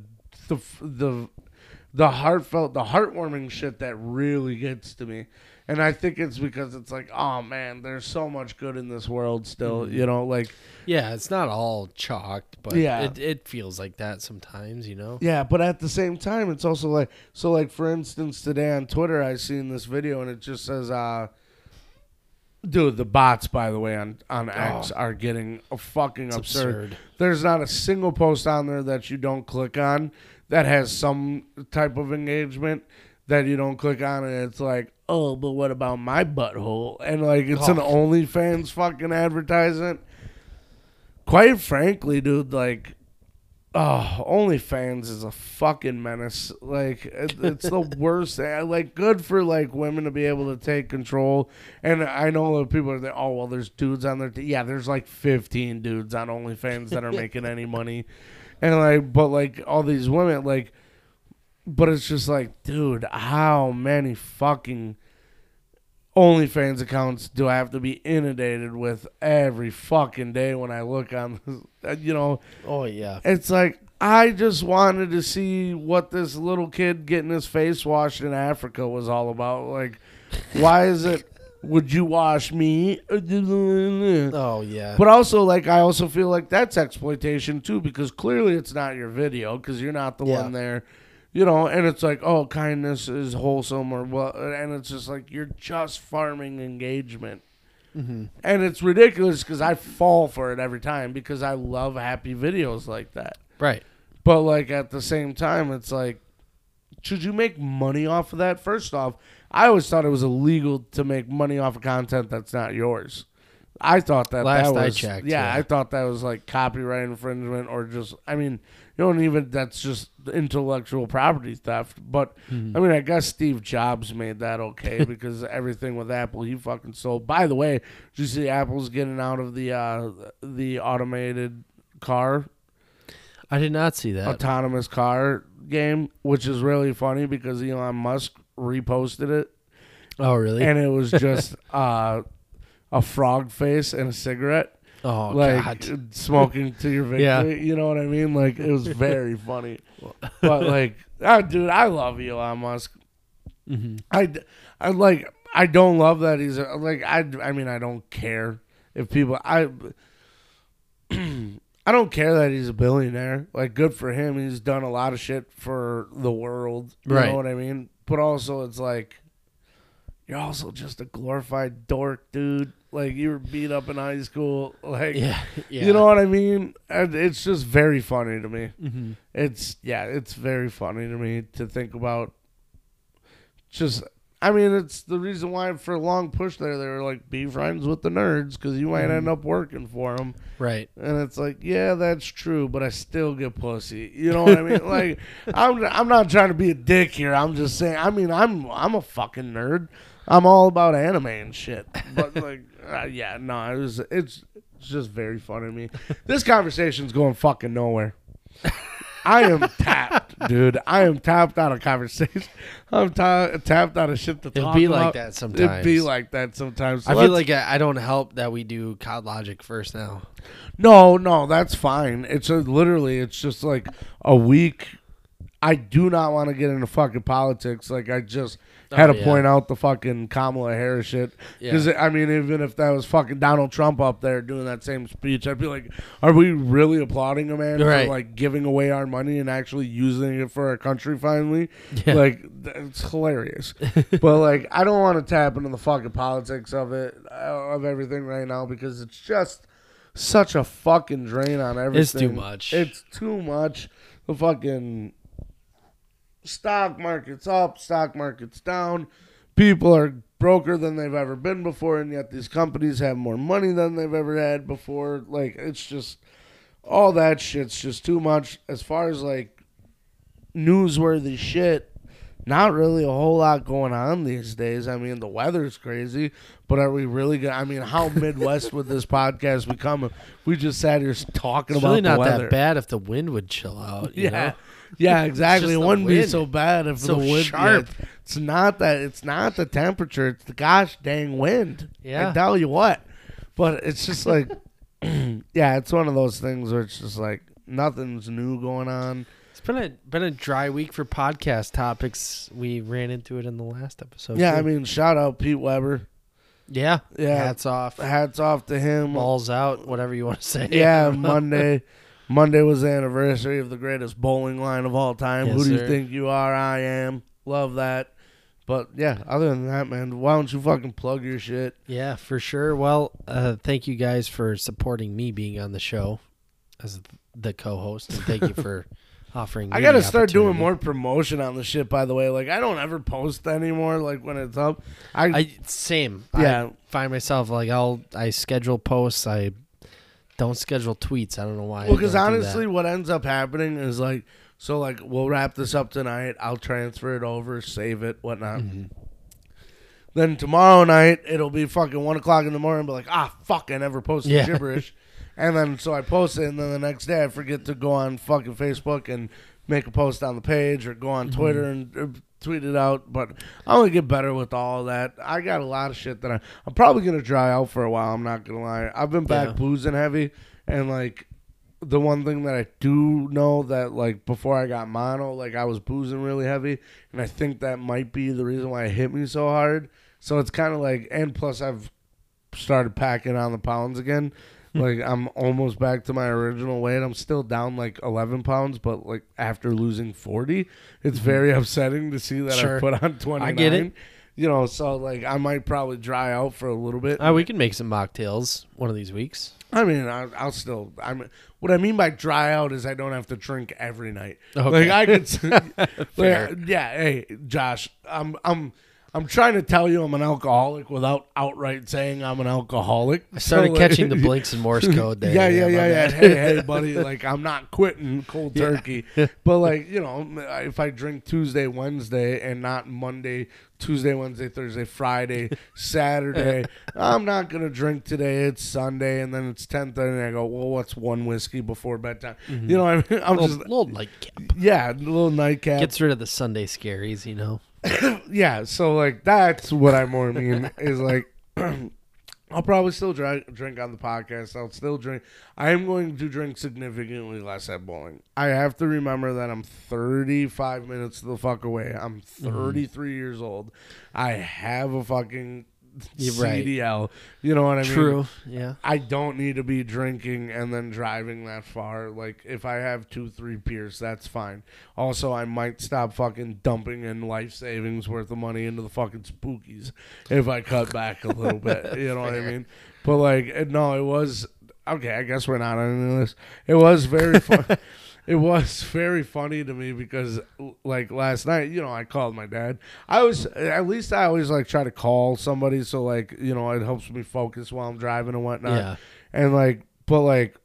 heartfelt, the heartwarming shit that really gets to me. And I think it's because it's like, oh man, there's so much good in this world still, you know, like. Yeah, it's not all chalked, but it feels like that sometimes, you know? Yeah, but at the same time, it's also like, so like, for instance, today on Twitter, I seen this video and it just says, dude, the bots, by the way, on X are getting fucking absurd. There's not a single post on there that you don't click on that has some type of engagement that you don't click on, and it's like, oh, but what about my butthole? And like, it's an OnlyFans fucking advertisement. Quite frankly, dude, like, OnlyFans is a fucking menace. Like, it's the worst thing. Like, good for like women to be able to take control. And I know that people are there. Oh, well, there's dudes on there. Yeah, there's like 15 dudes on OnlyFans that are making any money, and like, but like all these women, like, but it's just like, dude, how many fucking OnlyFans accounts do I have to be inundated with every fucking day when I look on this, you know? Oh, yeah. It's like, I just wanted to see what this little kid getting his face washed in Africa was all about. Like, why is it, would you wash me? Oh, yeah. But also, like, I also feel like that's exploitation, too, because clearly it's not your video, because you're not the one there. You know, and it's like, oh, kindness is wholesome or what, and it's just like, you're just farming engagement. And it's ridiculous because I fall for it every time because I love happy videos like that. Right. But, like, at the same time, it's like, should you make money off of that? First off, I always thought it was illegal to make money off of content that's not yours. I thought that Last that I was, checked. yeah, I thought that was like copyright infringement or just, I mean, you don't even, that's just intellectual property theft. But, I mean, I guess Steve Jobs made that okay because everything with Apple, he fucking sold. By the way, did you see Apple's getting out of the automated car? I did not see that. Autonomous car game, which is really funny because Elon Musk reposted it. Oh, really? And it was just a frog face and a cigarette. Oh, like, God. Smoking to your victory. Yeah. You know what I mean? Like, it was very funny. But, like, dude, I love Elon Musk. I don't love that he's, like, I mean, I don't care if people, I don't care that he's a billionaire. Like, good for him. He's done a lot of shit for the world. You know what I mean? But also, it's like, you're also just a glorified dork, dude. Like, you were beat up in high school. Like, you know what I mean? And it's just very funny to me. It's very funny to me to think about. Just, I mean, it's the reason why for a long push there, they were like, be friends with the nerds because you might end up working for them. Right. And it's like, yeah, that's true, but I still get pussy. You know what I mean? Like, I'm not trying to be a dick here. I'm just saying, I mean, I'm a fucking nerd. I'm all about anime and shit. But, like, it's just very funny to me. This conversation's going fucking nowhere. I am tapped, dude. I am tapped out of conversation. I'm tapped out of shit to talk about. It'd be like that sometimes. It'd be like that sometimes. So I feel like I don't help that we do COD Logic first now. No, that's fine. It's literally, it's just like a week. I do not want to get into fucking politics. Like, I just had to point out the fucking Kamala Harris shit. Because, I mean, even if that was fucking Donald Trump up there doing that same speech, I'd be like, are we really applauding a man for, like, giving away our money and actually using it for our country finally? Yeah. Like, it's hilarious. But, like, I don't want to tap into the fucking politics of it, of everything right now, because it's just such a fucking drain on everything. It's too much. It's too much. The fucking stock market's up, stock market's down. People are broker than they've ever been before, and yet these companies have more money than they've ever had before. Like, it's just, all that shit's just too much. As far as, like, newsworthy shit, not really a whole lot going on these days. I mean, the weather's crazy, but are we really going to, I mean, how Midwest would this podcast become if we just sat here talking about the weather? It's really not that bad if the wind would chill out, you know? Yeah, exactly. It wouldn't be wind. so bad if So the wind. sharp. Yeah, it's not that. It's not the temperature. It's the gosh dang wind. Yeah. I tell you what. But it's just like, yeah, it's one of those things where it's just like nothing's new going on. It's been a dry week for podcast topics. We ran into it in the last episode. Yeah, too. I mean, shout out Pete Weber. Yeah. Hats off. Hats off to him. Balls out. Whatever you want to say. Yeah, Monday was the anniversary of the greatest bowling line of all time. Yes, Who do you sir. think you are? I am. Love that. But, yeah, other than that, man, why don't you fucking plug your shit? Yeah, for sure. Well, thank you guys for supporting me being on the show as the co-host, and thank you for offering me I got to the start doing opportunity. more promotion on the shit, by the way. Like, I don't ever post anymore, like, when it's up. Same. Yeah. I find myself, like, I schedule posts. I don't schedule tweets. I don't know why. Well, because honestly, what ends up happening is, like, so, like, we'll wrap this up tonight. I'll transfer it over, save it, whatnot. Mm-hmm. Then tomorrow night, it'll be fucking 1 o'clock in the morning. I'll be like, fuck, I never posted gibberish. And then, so I post it, and then the next day I forget to go on fucking Facebook and make a post on the page or go on Twitter and tweet it out. But I'm going to get better with all of that. I got a lot of shit that I'm probably going to dry out for a while. I'm not going to lie. I've been back boozing heavy. And, like, the one thing that I do know that, like, before I got mono, like, I was boozing really heavy. And I think that might be the reason why it hit me so hard. So it's kind of like, and plus I've started packing on the pounds again. Like, I'm almost back to my original weight. I'm still down, like, 11 pounds, but, like, after losing 40, it's very upsetting to see that I put on 29. I get it. You know, so, like, I might probably dry out for a little bit. We can make some mocktails one of these weeks. I mean, I'll still. What I mean by dry out is I don't have to drink every night. Okay. Like, I could. Like, yeah, hey, Josh, I'm trying to tell you I'm an alcoholic without outright saying I'm an alcoholic. I started catching the blinks in Morse code there. Yeah. Hey, buddy, like, I'm not quitting cold turkey. But, like, you know, if I drink Tuesday, Wednesday, and not Monday, Tuesday, Wednesday, Thursday, Friday, Saturday, I'm not going to drink today. It's Sunday, and then it's 10:30, and I go, well, what's one whiskey before bedtime? Mm-hmm. You know what I mean? I'm just little nightcap. Yeah, a little nightcap. Gets rid of the Sunday scaries, you know. Yeah, so, like, that's what I more mean is, like, I'll probably still drink on the podcast. I'll still drink. I am going to drink significantly less at bowling. I have to remember that I'm 35 minutes the fuck away. I'm 33 years old. I have a fucking CDL. You know what I mean? True, yeah. I don't need to be drinking and then driving that far. Like, if I have 2-3 beers, that's fine. Also, I might stop fucking dumping in life savings worth of money into the fucking spookies if I cut back a little bit. You know what I mean? But, like, no, it was... Okay, I guess we're not on this. It was very fun. It was very funny to me because, like, last night, you know, I called my dad. I always like try to call somebody so, like, you know, it helps me focus while I'm driving and whatnot. Yeah. And, like, but, like,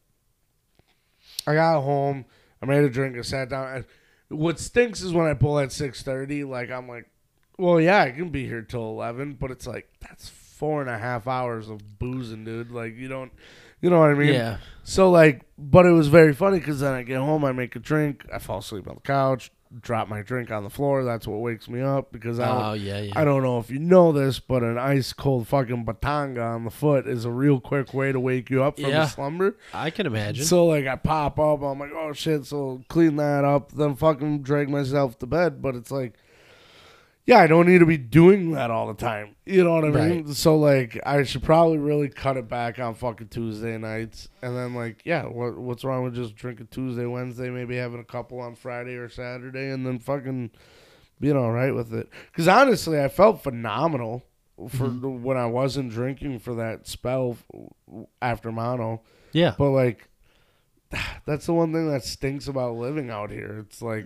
I got home, I made a drink, I sat down. And what stinks is when I pull at 6:30, like, I'm like, well, yeah, I can be here till 11, but it's like, that's 4.5 hours of boozing, dude. Like, you don't You know what I mean? Yeah. So, like, but it was very funny because then I get home, I make a drink, I fall asleep on the couch, drop my drink on the floor. That's what wakes me up because I don't know if you know this, but an ice cold fucking batanga on the foot is a real quick way to wake you up from a slumber. I can imagine. So, like, I pop up, I'm like, oh shit, so clean that up, then fucking drag myself to bed. But it's like, yeah, I don't need to be doing that all the time. You know what I mean? Right. So, like, I should probably really cut it back on fucking Tuesday nights. And then, like, yeah, what's wrong with just drinking Tuesday, Wednesday, maybe having a couple on Friday or Saturday, and then fucking being all right with it? Because, honestly, I felt phenomenal for when I wasn't drinking for that spell after mono. Yeah. But, like, that's the one thing that stinks about living out here. It's like,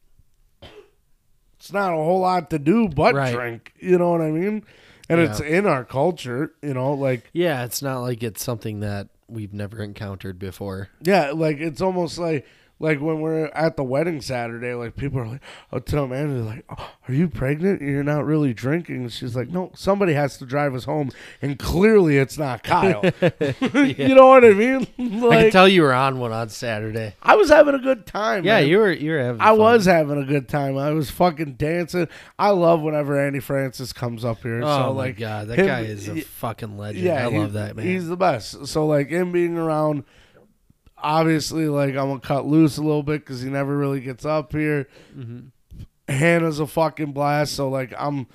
it's not a whole lot to do but drink. You know what I mean? And it's in our culture, you know, like. Yeah, it's not like it's something that we've never encountered before. Yeah, like, it's almost like when we're at the wedding Saturday, like, people are like, I'll tell Amanda, like, oh, are you pregnant? You're not really drinking. And she's like, no, somebody has to drive us home. And clearly it's not Kyle. You know what I mean? Like, I can tell you were on one on Saturday. I was having a good time. Yeah, man. you were having I fun. was having a good time. I was fucking dancing. I love whenever Andy Francis comes up here. Oh, so, my like, God. That him, guy is a fucking legend. Yeah, I love that, man. He's the best. So, like, him being around, obviously, like, I'm going to cut loose a little bit because he never really gets up here. Mm-hmm. Hannah's a fucking blast. So, like, I'm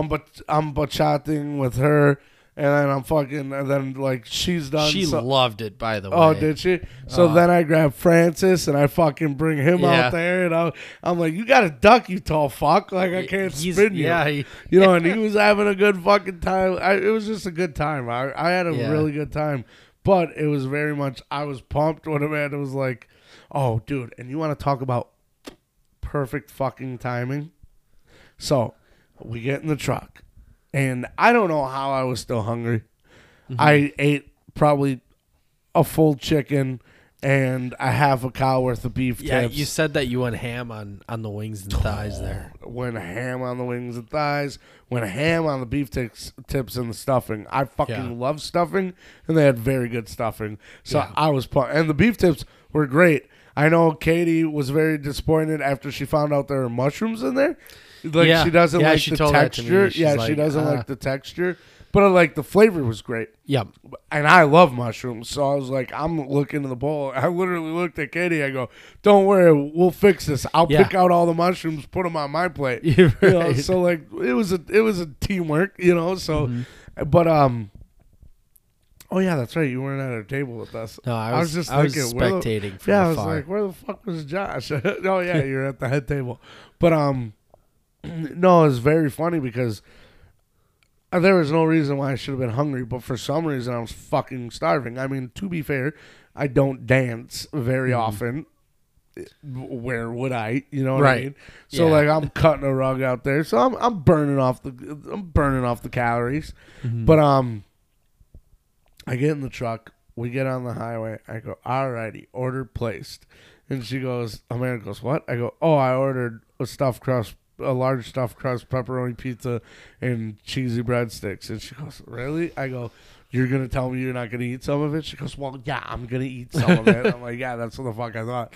bachating with her. And then and then, like, she's done. She loved it, by the way. Oh, did she? So then I grab Francis and I fucking bring him out there. And I'm like, you got to duck, you tall fuck. Like, I can't spin you. Yeah. You know, and he was having a good fucking time. It was just a good time. I had a really good time. But it was very much, I was pumped when Amanda was like, oh, dude, and you want to talk about perfect fucking timing? So we get in the truck. And I don't know how I was still hungry. Mm-hmm. I ate probably a full chicken and a half a cow worth of beef tips. Yeah, you said that you went ham on the wings and thighs there. Went ham on the wings and thighs. Went ham on the beef tips and the stuffing. I fucking love stuffing, and they had very good stuffing. So I was pumped. And the beef tips were great. I know Katie was very disappointed after she found out there were mushrooms in there. Like, she doesn't like the texture. Yeah, she doesn't like the texture. But, like, the flavor was great. Yeah. And I love mushrooms. So I was like, I'm looking in the bowl. I literally looked at Katie. I go, don't worry. We'll fix this. I'll pick out all the mushrooms, put them on my plate. Right. You know? So, like, it was a teamwork, you know. So, but, oh, yeah, that's right. You weren't at our table with us. No, I was just thinking, spectating from afar. I was like, where the fuck was Josh? Oh, yeah, you're at the head table. But, no, it's very funny because there was no reason why I should have been hungry, but for some reason I was fucking starving. I mean, to be fair, I don't dance very often. Where would I? You know what I mean? So like, I'm cutting a rug out there, so I'm burning off the calories. Mm-hmm. But I get in the truck, we get on the highway. I go, alrighty, order placed, and Amanda goes, what? I go, oh, I ordered a large stuffed crust pepperoni pizza and cheesy breadsticks. And she goes, really? I go, you're going to tell me you're not going to eat some of it? She goes, well, yeah, I'm going to eat some of it. I'm like, yeah, that's what the fuck I thought.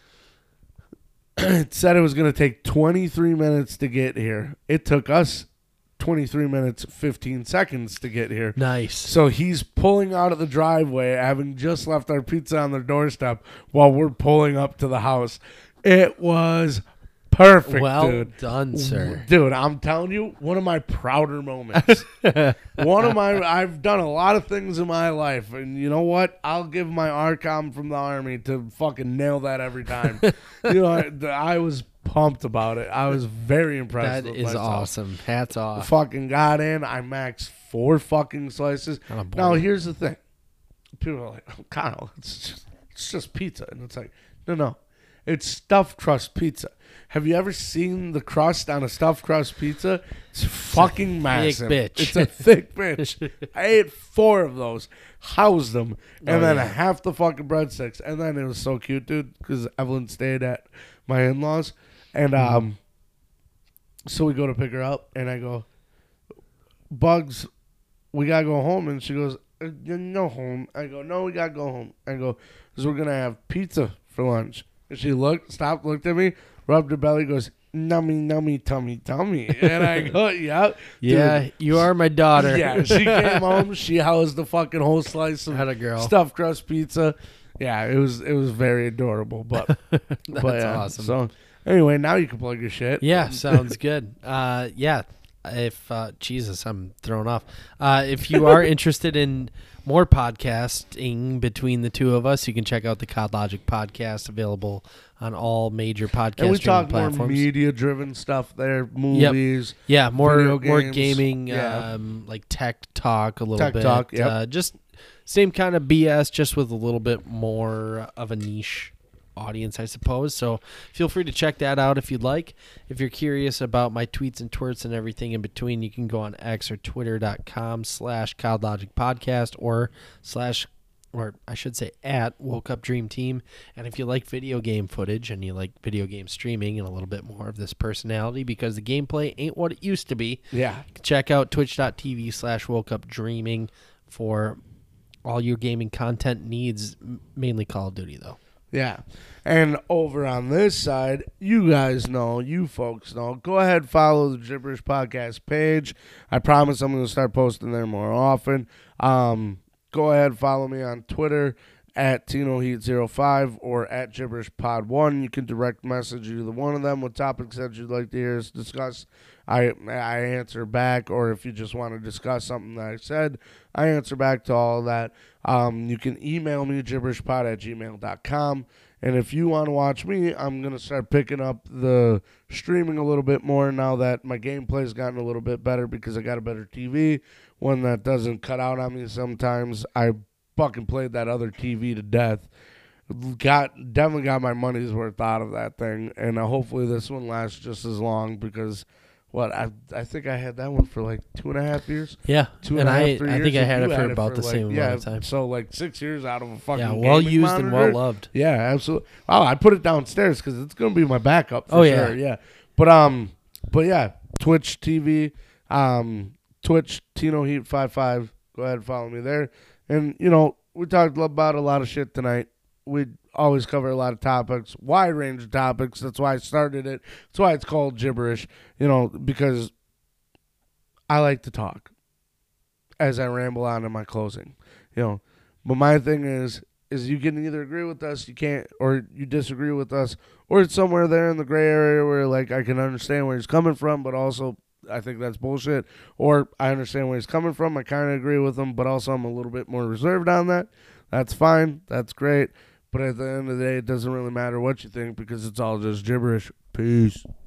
It said it was going to take 23 minutes to get here. It took us 23 minutes, 15 seconds to get here. Nice. So he's pulling out of the driveway, having just left our pizza on their doorstep while we're pulling up to the house. It was perfect, well dude. Done, sir. Dude, I'm telling you, one of my prouder moments. I've done a lot of things in my life, and you know what? I'll give my RCOM from the Army to fucking nail that every time. You know, I was pumped about it. I was very impressed. That is awesome. Hats off. Fucking got in. I maxed 4 fucking slices. Now, here's the thing. People are like, oh, Kyle, it's just pizza. And it's like, no. It's stuffed crust pizza. Have you ever seen the crust on a stuffed crust pizza? It's fucking massive. Thick bitch. It's a thick bitch. I ate 4 of those, housed them, and then half the fucking breadsticks. And then it was so cute, dude, because Evelyn stayed at my in-laws. And so we go to pick her up, and I go, Bugs, we got to go home. And she goes, no home. I go, no, we gotta go home. I go, because we're gonna have pizza for lunch. And she looked at me, rubbed her belly, goes, nummy, tummy. And I go, yeah. Yeah, dude. you are my daughter. Yeah, she came home. She housed the fucking whole slice of Atta girl. stuffed crust pizza. Yeah, it was very adorable. But That's yeah, awesome. So anyway, now you can plug your shit. Yeah, sounds good. Yeah, if Jesus, I'm thrown off. If you are interested in more podcasting between the two of us, you can check out the COD Logic podcast, available on all major podcast And we streaming talk more platforms. media-driven stuff there, movies. Yeah, more video games. gaming, Yeah. like tech talk a little Tech bit. talk, yep. Just same kind of BS, just with a little bit more of a niche audience, I suppose. So feel free to check that out if you'd like. If you're curious about my tweets and twerts and everything in between, you can go on X or twitter.com/CODLogicPodcast or I should say at Woke Up Dream Team. And if you like video game footage and you like video game streaming and a little bit more of this personality, because the gameplay ain't what it used to be, Yeah. check out twitch.tv/WokeUpDreaming for all your gaming content needs, mainly Call of Duty, though. Yeah. And over on this side, you guys know, you folks know, go ahead, follow the Gibberish Podcast page. I promise I'm going to start posting there more often. Go ahead, follow me on Twitter at TinoHeat05 or at GibberishPod1. You can direct message either one of them with topics that you'd like to hear us discuss. I answer back, or if you just want to discuss something that I said, I answer back to all of that. You can email me, gibberishpod@gmail.com. And if you want to watch me, I'm going to start picking up the streaming a little bit more now that my gameplay's gotten a little bit better because I got a better TV, one that doesn't cut out on me sometimes. I fucking played that other TV to death. Definitely got my money's worth out of that thing, and hopefully this one lasts just as long because I think I had that one for like 2.5 years. Yeah, 2.5, 3 I years. think I had You it for about the like, same amount of time. So like 6 years out of a fucking Yeah, well gaming used and well monitor. loved. Yeah, absolutely. Oh, I put it downstairs because it's gonna be my backup. For Oh, sure. yeah. Yeah. But yeah, Twitch TV, Twitch Tino Heat 55. Go ahead and follow me there. And we talked about a lot of shit tonight. We always cover a lot of topics, wide range of topics. That's why I started it. That's why it's called Gibberish. Because I like to talk as I ramble on in my closing. But my thing is you can either agree with us, you can't, or you disagree with us, or it's somewhere there in the gray area where like I can understand where he's coming from, but also I think that's bullshit. Or I understand where he's coming from, I kind of agree with him, but also I'm a little bit more reserved on that. That's fine. That's great. But at the end of the day, it doesn't really matter what you think because it's all just gibberish. Peace.